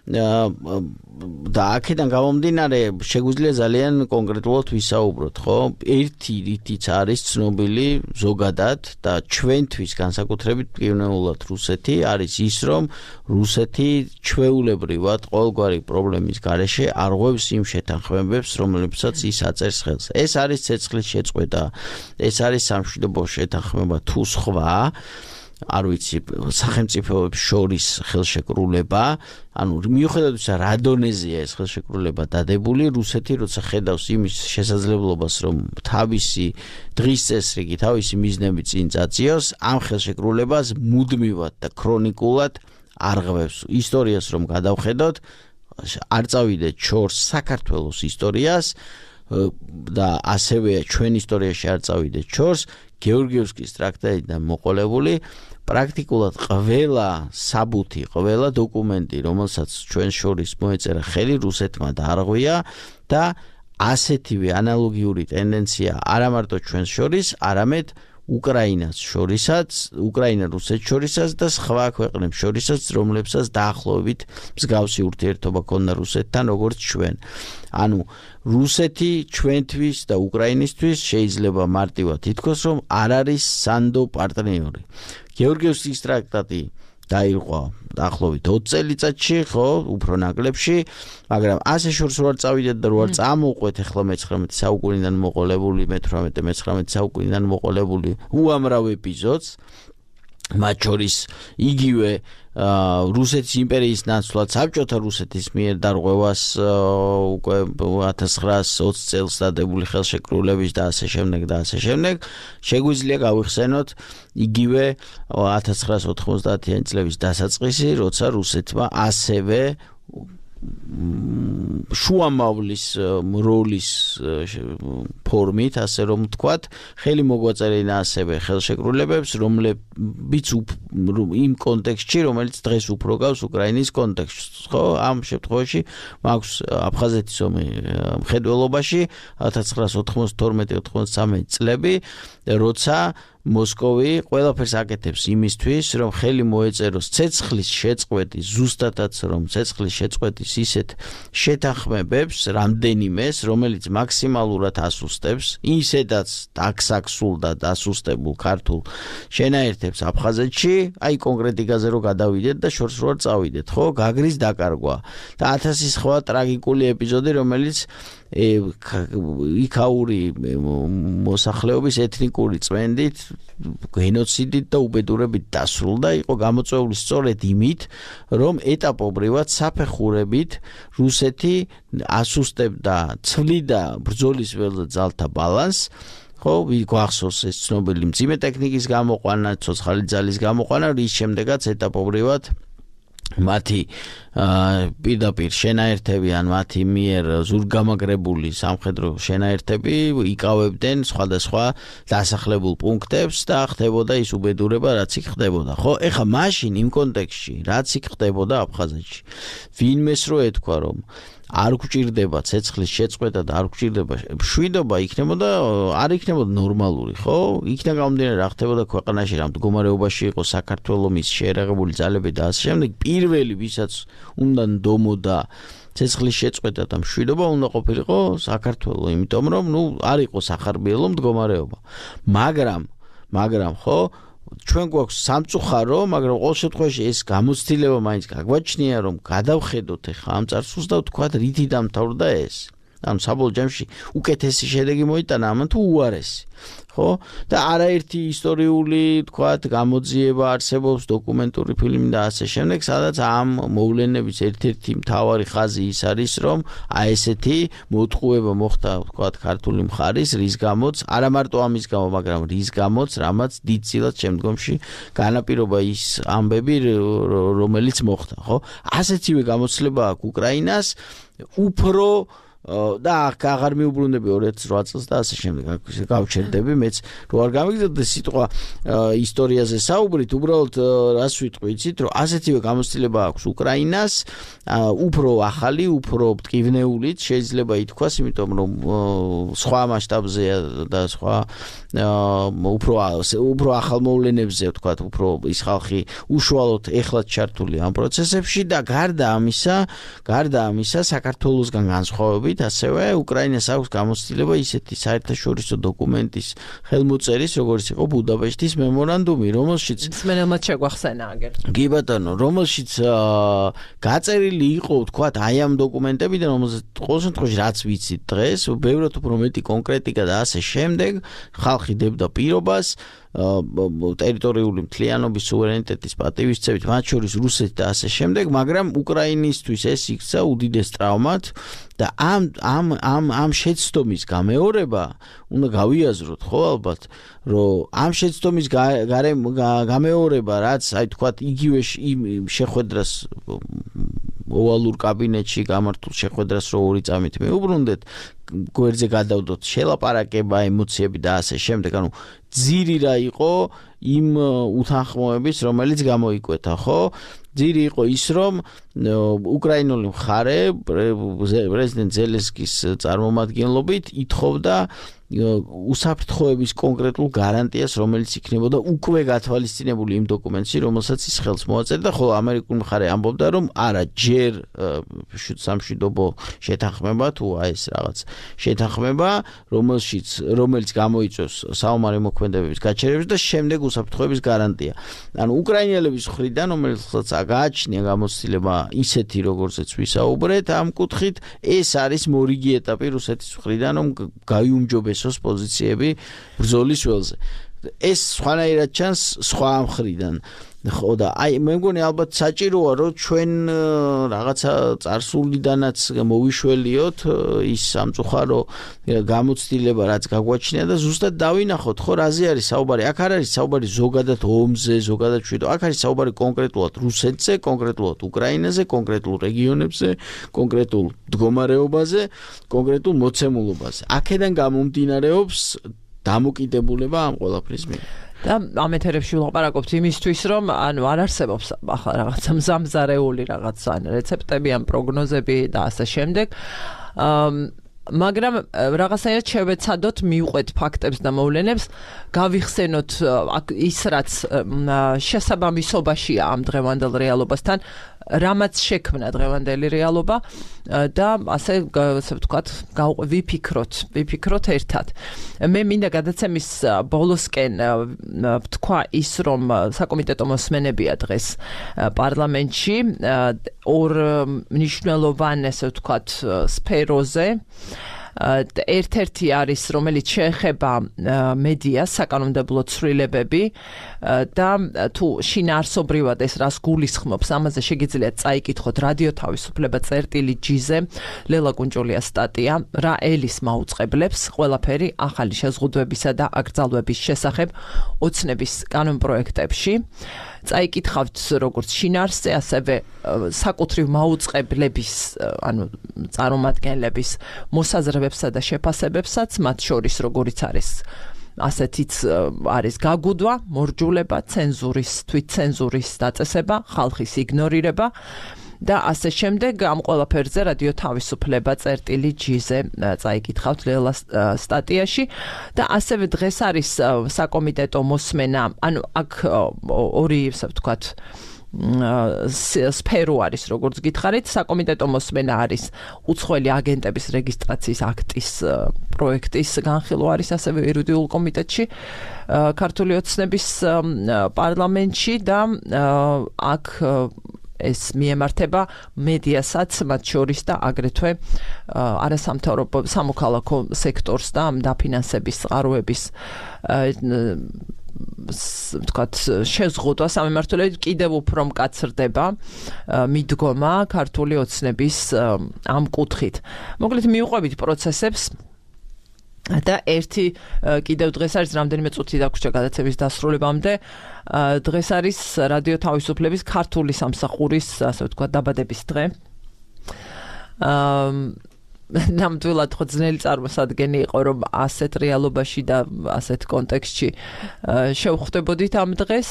და აქედან გამომდინარე შეგვიძლია ძალიან კონკრეტულად ვისაუბროთ, ხო? ერთი რითიც არის ცნობილი ზოგადად და ჩვენთვის განსაკუთრებით პიროვნულად რუსეთი არის ის, რომ რუსეთი ჩვეულებრივად ყოველგვარი პრობლემის გარეშე არღვევს იმ შეთანხმებებს, რომლებსაც ის აწერს ხელს. ეს არის ცეცხლის შეწყვეტა, ეს არის სამშვიდობო შეთანხმება თუ სხვა, არ ვიცი, სახელმწიფოებს შორის ხელშეკრულება, ანუ მიუხედავად ისა რა დონეზეა ეს ხელშეკრულება დადებული, რუსეთი როცა ხედავს იმის შესაძლებლობას, რომ თავისი დღის წესრიგი, თავისი მიზნები წინ წაწიოს, ამ ხელშეკრულებას მუდმივად და ქრონიკულად არღვევს. ისტორიას რომ გადავხედოთ, არ წავიდეთ შორს საქართველოს ისტორიას და ასევე ჩვენ ისტორიაში არ წავიდეთ შორს, გეორგიევსკის ტრაქტატიდან მოყოლებული პრაქტიკულად ყველა საბუთი, ყველა დოკუმენტი, რომელსაც ჩვენ შორის მოეწერა ხელი, რუსეთმა დაარღვია და ასეთივე ანალოგიური ტენდენცია არა მარტო ჩვენს შორის, არამედ უკრაინას შორისაც, უკრაინა რუსეთს შორისაც და სხვა ქვეყნებს შორისაც, რომლებსაც დაახლოებით მსგავსი ურთიერთობა ქონდა რუსეთთან, როგორც ჩვენ. ანუ რუსეთი ჩვენთვის და უკრაინისთვის შეიძლება მარტივად ითქვას, რომ არ არის სანდო პარტნიორი. გეორგიევსკის ტრაქტატი დაირღვა დაახლოებით 20 წელიწადში, ხო, უფრო ნაკლებში, მაგრამ ასე შორს ვარ წავიდეთ და ვარ წამოვყვეთ ახლა მე-19 საუკუნიდან მოყოლებული, მე-18-19 საუკუნიდან მოყოლებული უამრავ ეპიზოდს, მათ შორის იგივე რუსეთის იმპერიის ნაცვლად საბჭოთა რუსეთის მიერ დარღვევას უკვე 1920 წელს დადებული ხელშეკრულების და ასე შემდეგ შეგვიძლია გავიხსენოთ იგივე 1990-იანი წლების დასაწყისი, როცა რუსეთმა ასევე შუამავლის როლის ფორმით, ასე რომ ვთქვათ, ხელი მოგვაწერინა ასევე ხელშეკრულებებს, რომლებიც იმ კონტექსტში, რომელიც დღეს უფრო გავს უკრაინის კონტექსტს, ხო? ამ შემთხვევაში მაქვს აფხაზეთის ომი მხედველობაში 1992-93 წლები, როცა მოსკოვი ყველაფერს აკეთებს იმისთვის, რომ ხელი მოეწეროს ცეცხლის შეწყვეტის, ზუსტადაც რომ ცეცხლის შეწყვეტის ისეთ შეთანხმებებს, რამდენიმეს, რომელიც მაქსიმალურად ასუსტებს, ისედაც დაქსაქსულდად ასუსტებულ ქართულ შენაერთებს აფხაზეთში, აი კონკრეტიკაზე რო გადავიდეთ და შორს რო წავიდეთ, ხო, გაგრის დაკარგვა და 1000 სხვა ტრაგიკული ეპიზოდი, რომელიც იქაური მოსახლეობის ეთნიკური წმენდით, გენოციდით და უბედურებით დასრულდა, იყო გამოწვეული სწორედ იმით, რომ ეტაპობრივად საფეხურებით რუსეთი ასუსტებდა, ცვლიდა ბრძოლის ველზე ძალთა ბალანსს, ხო, გვახსოვს ეს ცნობილი მძიმე ტექნიკის გამოყვანა, ცოცხალი ძალის გამოყვანა, რის შემდეგაც ეტაპობრივად მათი პირდაპირ შენაერთები ან მათი მიერ ზურგამაგრებული სამხედრო შენაერთები იკავებდნენ სხვადასხვა დასახლებულ პუნქტებს და ხდებოდა ის უბედურება, რაც იქ ხდებოდა. ხო, ეხლა მაშინ იმ კონტექსტში, რაც იქ ხდებოდა აფხაზეთში, ვინმეს რო ეთქვა, რომ არ გვჭირდება ცეცხლის შეწყვეტა და არ გვჭირდება მშვიდობა, იქნებოდა არ იქნებოდა ნორმალური, ხო? იქნა გამომდინარე რა ხდებოდა ქვეყანაში, რა მდგომარეობაში იყო საქართველოს მის შეერაღებული ძალები და ასე შემდეგ, პირველი ვისაც უნდა ნდომოდა ცეცხლის შეწყვეტა და მშვიდობა უნდა ყოფილიყო საქართველოს, იმიტომ რომ არ იყო სახარბიელო მდგომარეობა. მაგრამ ხო ჩვენ გვაქვს სამწუხარო, მაგრამ ყოველ შემთხვევაში ეს გამოცდილება მაინც გაგვაჩნია, რომ გადავხედოთ ახლა ამ წარსულს და ვთქვათ, რითი დამთავრდა ეს. ანუ საბოლოო ჯამში უკეთესი შედეგი მოიტანა ამან თუ უარესი. ხო? და არაერთი ისტორიული, ვთქვათ, გამოძიება არსებობს, დოკუმენტური ფილმი და ასე შემდეგ, სადაც ამ მოვლენების ერთ-ერთი მთავარი ხაზი ის არის, რომ აი ესეთი მოტყუება მოხდა, ვთქვათ, ქართული მხარის, რის გამოც, არა მარტო ამის გამო, მაგრამ რის გამოც, რამაც დიდწილად შემდგომში განაპირობა ის ამბები, რომელიც მოხდა, ხო? ასეთივე გამოცდილება აქვს უკრაინას, უფრო და აღარ მიუბრუნდები 2008 წელს და ასე შემდეგ გავჩერდები მეც რო არ გამიგზავნა სიტყვა ისტორიაზე საუბრით უბრალოდ რას ვიტყვი იცით რომ ასეთივე გამოცდილება აქვს უკრაინას უფრო ახალი უფრო მტკივნეულით შეიძლება ითქვას იმიტომ რომ სხვა მასშტაბზეა და სხვა უფრო ახალ მოვლენებზე ვთქვათ უფრო ის ხალხი უშუალოდ ეხლაც ჩართული ამ პროცესებში და გარდა ამისა საქართველოსგან განსხვავებით ასევე უკრაინას აქვს გამოცდილება ისეთი საერთაშორისო დოკუმენტის ხელმოწერის, როგორც იყო ბუდაპეშტის მემორანდუმი, რომელშიც მსმენელმა შეგვახსენა აგერ. კი ბატონო, რომელშიც გაწერილი იყო, ვთქვათ, აი ამ დოკუმენტებიდან, რომელზეც ყოველ შემთხვევაში რაც ვიცით დღეს, ბევრად უფრო მეტი კონკრეტიკა და ასე შემდეგ, ხალხი დებდა პირობას ტერიტორიული მთლიანობის სუვერენიტეტის პატივისცემით, მათ შორის რუსეთი და ასე შემდეგ, მაგრამ უკრაინისთვის ეს იქცა უდიდეს ტრავმად და ამ შეცდომის გამეორება უნდა გავიაზროთ, ხო ალბათ, რომ ამ შეცდომის გამეორება, რაც აი თქვათ იგივე შეხვედრას ოვალურ კაბინეტში გამართულ შეხვედრას რო ორი წამით მეუბრუნდეთ, გვერდზე გადავდოთ შელაპარაკება, ემოციები და ასე შემდეგ, ანუ ძირი რა იყო იმ უთანხმოების, რომელიც გამოიკვეთა, ხო? ძირი იყო ის, რომ უკრაინული მხარე პრეზიდენტ ზელენსკის წარმომადგენლობით ითხოვდა უსაფრთხოების კონკრეტულ გარანტიას, რომელიც იქნებოდა უკვე გათვალისწინებული იმ დოკუმენტში, რომელსაც ის ხელს მოაწერდა, ხოლო ამერიკული მხარე ამბობდა, რომ არა, ჯერ სამშვიდობო შეთანხმება თუ აი ეს რაღაც შეთანხმება, რომელიც გამოიწვევს საომარი მოქმედებების გაჩერებას და შემდეგ უსაფრთხოების გარანტია. ანუ უკრაინელების მხრიდან, რომელსაც გააჩნია გამოცდილება ისეთი, როგორცაც ვისაუბრეთ, ამ კუთხით ეს არის მორიგი ეტაპი რუსეთის მხრიდან, რომ გაიუმჯობესოს პოზიციები ბრძოლის ველზე. ეს სხვანაირად ჩანს სხვა მხრიდან. ხო და აი მე მგონი ალბათ საჭიროა რომ ჩვენ რაღაცა წარსულიდანაც მოვიშველიოთ ის სამწუხარო გამოცდილება რაც გაგვაჩნია და ზუსტად დავინახოთ ხო რაზე არის საუბარი. აქ არ არის საუბარი ზოგადად ომზე, ზოგადად მშვიდობა. აქ არის საუბარი კონკრეტულად რუსეთზე, კონკრეტულად უკრაინაზე, კონკრეტულ რეგიონებზე, კონკრეტულ მდგომარეობაზე, კონკრეტულ მოცემულობაზე. აქედან გამომდინარეობს დამოკიდებულება ამ ყველაფრის მიერ. და ამ ეთერებში ვილაპარაკობთ იმისთვის, რომ ანუ არ არსებობს ახლა რაღაცა მზამზარეული რაღაცა რეცეპტები, ან პროგნოზები და ასე შემდეგ. მაგრამ რაღაცაირად შევეცადოთ, მივყვეთ ფაქტებს და მოვლენებს, გავიხსენოთ ის, რაც შესაბამისობაშია ამ დღევანდელ რეალობასთან, რამაც შექმნა დღევანდელი რეალობა და ასე ვთქვათ, ვიფიქროთ ერთად. მე მინდა გადაცემის ბოლოსკენ ვთქვა ის, რომ საკომიტეტო მოსმენებია დღეს პარლამენტში ორ მნიშვნელოვან, ესე ვთქვათ, სფეროზე. ერთ-ერთი არის, რომელიც შეეხება მედიას, საკანონმდებლო ცვლილებები და თუ შინაარსობრივად ეს რას გულისხმობს, ამაზე შეგიძლიათ წაიკითხოთ რადიო თავისუფლება წერტილი-ჯი-ზე, ლელა კუნჭულიას სტატია, რა ელის მაუწყებლებს ყველაფერი ახალი შეზღუდვებისა და აკრძალვების შესახებ ოცნების კანონპროექტებში. წაიკითხავთ როგორც შინაარსზე, ასევე საკუთრივ მაუწყებლების, ანუ წარმომადგენლების მოსაზრებებსა და შეფასებებსაც, მათ შორის როგორიც არის ასეთიც არის გაგუდვა, მორჯულება, თვითცენზურის დაწესება, ხალხის იგნორირება და ასე შემდეგ ამ ყველაფერზე რადიო თავისუფლება წერტილი G-ზე წაიკითხავთ ლელას სტატიაში და ასევე დღეს არის საკომიტეტო მოსმენა, ანუ აქ ორი ისე ვთქვათ სფერო არის, როგორც გითხარით, საკომიტეტო მოსმენა არის უცხოელი აგენტების რეგისტრაციის აქტის პროექტის განხილვა არის ასევე იურიდიულ კომიტეტში ქართული ოცნების პარლამენტში და აქ ეს მიემართება მედიასაც მათ შორის და აგრეთვე არასამთავრობო სამოქალაქო სექტორს და დაფინანსების წყაროების ვთქვათ შეზღუდვა სამმართველოდ კიდევ უფრო მკაცრდება მიდგომა ქართული ოცნების ამ კუთხით. მოკლედ მივყვებით პროცესებს და ერთი კიდევ დღეს არის რამდენიმე წუთი დაგვრჩა გადაცემის დასრულებამდე. დღეს არის რადიო თავისუფლების ქართული სამსახურის, ასე ვთქვათ, დაბადების დღე. ნამდვილად ხო ძნელი წარმოსადგენი იყო, რომ ასეთ რეალობაში და ასეთ კონტექსტში შევხვდებოდით ამ დღეს.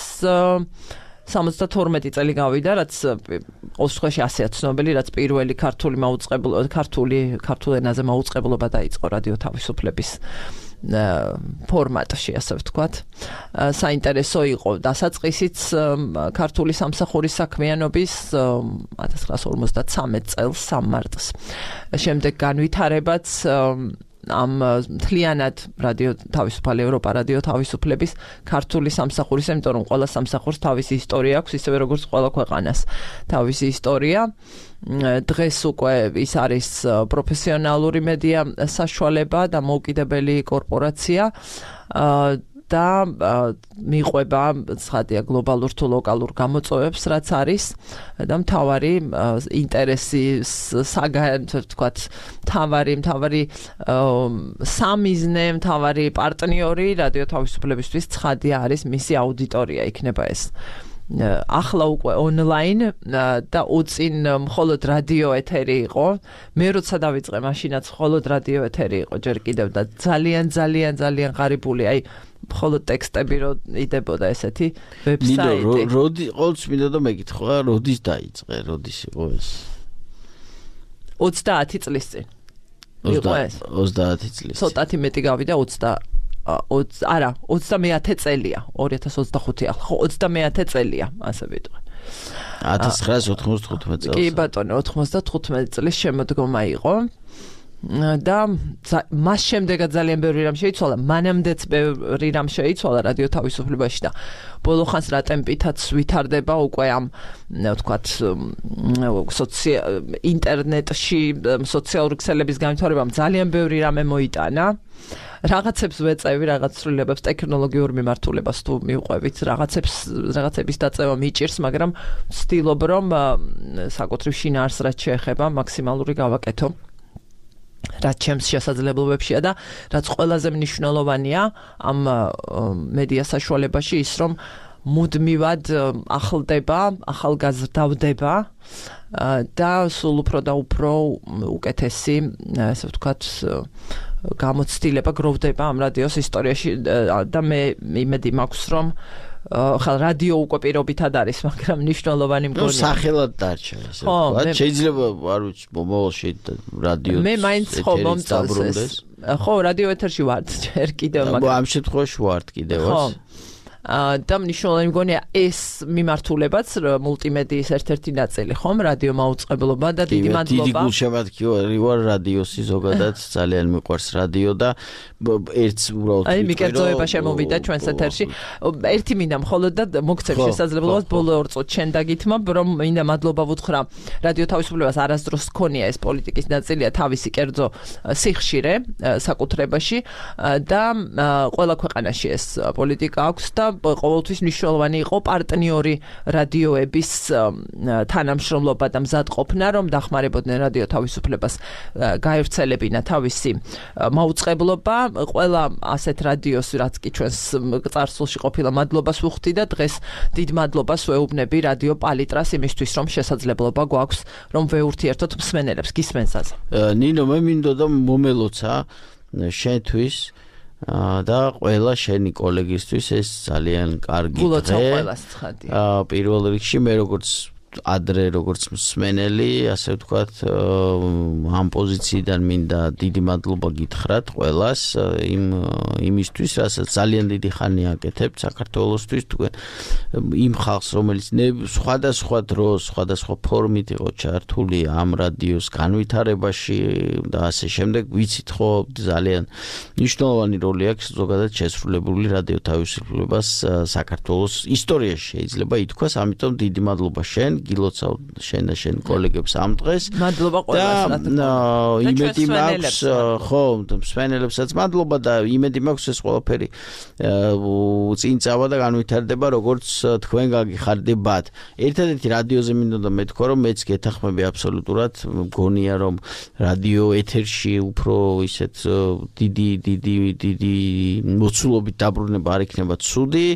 72 წელი გავიდა, რაც ყოველ შემთხვევაში ასეა ცნობილი, რაც პირველი ქართულ ენაზე მაუწყებლობა დაიწყო რადიო თავისუფლების ფორმატში, ასე ვთქვათ. საინტერესო იყო დასაწყისიც ქართული სამსახურის საქმიანობის 1953 წელს 3 მარტს. შემდეგ განვითარებაც ამ მთლიანად რადიო თავისუფალი ევროპა რადიო თავისუფლების ქართული სამსახურის, იმიტომ რომ ყველა სამსახურს თავისი ისტორია აქვს, ისევე როგორც ყველა ქვეყანას თავისი ისტორია. დღეს უკვე ის არის პროფესიონალური მედია საშუალება და მოუკიდებელი კორპორაცია და მიყვება ცხადია გლობალურ თუ ლოკალურ გამოწვევებს, რაც არის და მთავარი ინტერესის ვთქვათ, მთავარი სამიზნე, მთავარი პარტნიორი რადიო თავისუფლებისთვის ცხადია არის მისი აუდიტორია იქნება ეს. ახლა უკვე ონლაინ და უწინ მხოლოდ რადიო ეთერი იყო. მე როცა დავიწყე, მაშინაც მხოლოდ რადიო ეთერი იყო ჯერ კიდევ და ძალიან ღარიბული, აი მხოლოდ ტექსტები რო იდებოდა ესეთი ვებსაიტი. როდი ყოველთვის მინდა და მეკითხა, როდის დაიწყე, როდის იყო ეს? 30 წლის წინ. 30 წლის. ცოტათი მეტი გავიდა 29 წელია, 2025 ახლა, ხო 29 წელია, ასე ვიტყვი. 1995 წელს. კი ბატონო, 95 წლის შემოდგომა იყო. და მას შემდეგაც ძალიან ბევრი რამ შეიცვალა, მანამდეც ბევრი რამ შეიცვალა რადიო თავისუფლებაში და ბოლო ხანს რა ტემპითაც ვითარდება უკვე ამ ვთქვათ ინტერნეტში სოციალური ქსელების განვითარებამ ძალიან ბევრი რამე მოიტანა. რაღაცებს ვეწევი, რაღაც ცვლილებებს ტექნოლოგიურ მიმართულებას თუ მივყვებით, რაღაცების დაწევა მიჭირს, მაგრამ ვცდილობ რომ საკუთრივ შინაარსს რაც შეეხება მაქსიმალური გავაკეთო. რაც ჩემს შესაძლებლობებშია და რაც ყველაზე მნიშვნელოვანია ამ მედია საშუალებაში ის რომ მუდმივად ახლდება, ახალგაზრდავდება და სულ უფრო და უფრო უკეთესი, ასე ვთქვათ, გამოცდილება გროვდება ამ რადიოს ისტორიაში და მე იმედი მაქვს რომ ხალ რადიო უკვე პირობითად არის, მაგრამ მნიშვნელოვანი მგონია. სახელად დარჩა ესე ვთქვათ. შეიძლება არ ვიცი, მომავალში რადიო მე მაინც ხო მომწონს. ხო, რადიო ეთერში ვართ ჯერ კიდევ, მაგრამ ამ შემთხვევაში ვართ კიდევაც. და მნიშვნელოვანი მგონია ეს მიმართულებაც მულტიმედიის ერთ-ერთი ნაწილი ხომ რადიო მაუწყებლობა და დიდი მადლობა. დიდი გულშემატკივარი ვარ რადიოსი ზოგადად, ძალიან მიყვარს რადიო და ერთს უბრალოდ აი მიკერძოება შემოვიდა ჩვენს ეთერში. ერთი მინდა მხოლოდ და მოგცემ შესაძლებლობას ბოლო 2 წუთში შენ დაგითმობ, რომ მინდა მადლობა ვუთხრა რადიო თავისუფლებას არასდროს ჰქონია ეს პოლიტიკის ნაწილია თავისი კერძო სიხშირე საკუთრებაში და ყველა ქვეყანაში ეს პოლიტიკა აქვს და ყოველთვის მნიშვნელოვანი იყო პარტნიორი რადიოების თანამშრომლობა და მზადყოფნა, რომ დახმარებოდნენ რადიო თავისუფლებას გაევრცელებინა თავისი მაუწყებლობა. ყველა ასეთ რადიოს, რაც კი ჩვენს წარსულში ყოფილა, მადლობას ვუხდი და დღეს დიდ მადლობას ვეუბნები რადიო პალიტრას იმისთვის, რომ შესაძლებლობა გვაქვს, რომ ვეურთიერთოთ მსმენელებს. გისმენსაზე. ნინო, მე მინდოდა მომელოცა შენთვის და ყველა შენი კოლეგისთვის ეს ძალიან კარგი დღე. გულოცავ ყველას ცხადია. პირველ რიგში მე როგორც ადრე როგორც მსმენელი, ასე ვთქვათ, ამ პოზიციიდან მინდა დიდი მადლობა გითხრათ ყველას იმისთვის, რასაც ძალიან დიდი ხანი აკეთებთ საქართველოსთვის, თქვენ იმ ხალხს, რომელიც სხვადასხვა დროს, სხვადასხვა ფორმით იყო ჩართული ამ რადიოს განვითარებაში და ასე შემდეგ, ვიცით ხო, ძალიან მნიშვნელოვანი როლი აქვს ზოგადად შესრულებული რადიო თავისუფლებას საქართველოს ისტორიაში შეიძლება ითქვას, ამიტომ დიდი მადლობა შენ, გილოცავ შენ და შენ კოლეგებს ამ დღეს. მადლობა ყველას. და იმედი მაქვს, ხო, მსმენელებსაც მადლობა და იმედი მაქვს ეს ყველაფერი წინ წავა და განვითარდება, როგორც თქვენ გაგიხარდებათ. ერთადერთი რადიოზე მინდოდა მეთქვა, რომ მეც გეთანხმები აბსოლუტურად, მგონია რომ რადიო ეთერში უფრო ისეთ დიდი მოცულობით დაბრუნება არ იქნება ცუდი.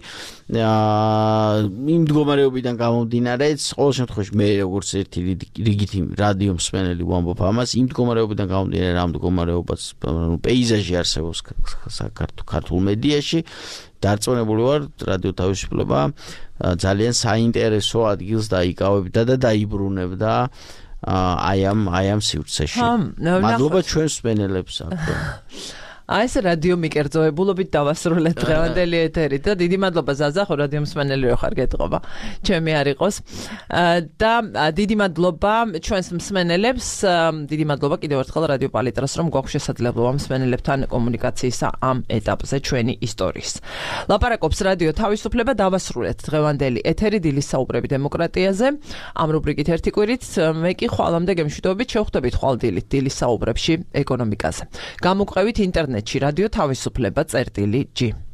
იმ მდგომარეობიდან გამომდინარეც, ყოველ შემთხვევაში მე როგორც ერთი რიგითი რადიო მსმენელი ვამბობ ამას, იმ მდგომარეობიდან გამომდინარე, რა მდგომარეობაც პეიზაჟი არსებობს ქართულ მედიაში, დარწმუნებული ვარ, რადიო თავისუფლება ძალიან საინტერესო ადგილს დაიკავებდა და დაიბრუნებდა აი ამ სივრცეში. მადლობა ჩვენს მსმენელებს. აი ეს რადიო მიკერძოებულობით დავასრულეთ დღევანდელი ეთერი და დიდი მადლობა ზაზა, ხო რადიო მსმენელი რო ხარ გეტყობა. ჩემი არ იყოს. და დიდი მადლობა ჩვენს მსმენელებს, დიდი მადლობა კიდევ ერთხელ რადიო პალიტრას, რომ გვაქვს შესაძლებლობა მსმენელებთან კომუნიკაციისა ამ ეტაპზე ჩვენი ისტორიის. ლაპარაკობს რადიო თავისუფლება, დავასრულეთ დღევანდელი ეთერი დილის საუბრები დემოკრატიაზე. ამ რუბრიკით ერთი კვირით მე კი ხვალამდე გემშვიდობით შევხვდებით ხვალდილით დილის საუბრებში ეკონომიკაზე. გამოგვყევით ინტერნეტში რადიო თავისუფლება წერტილი G.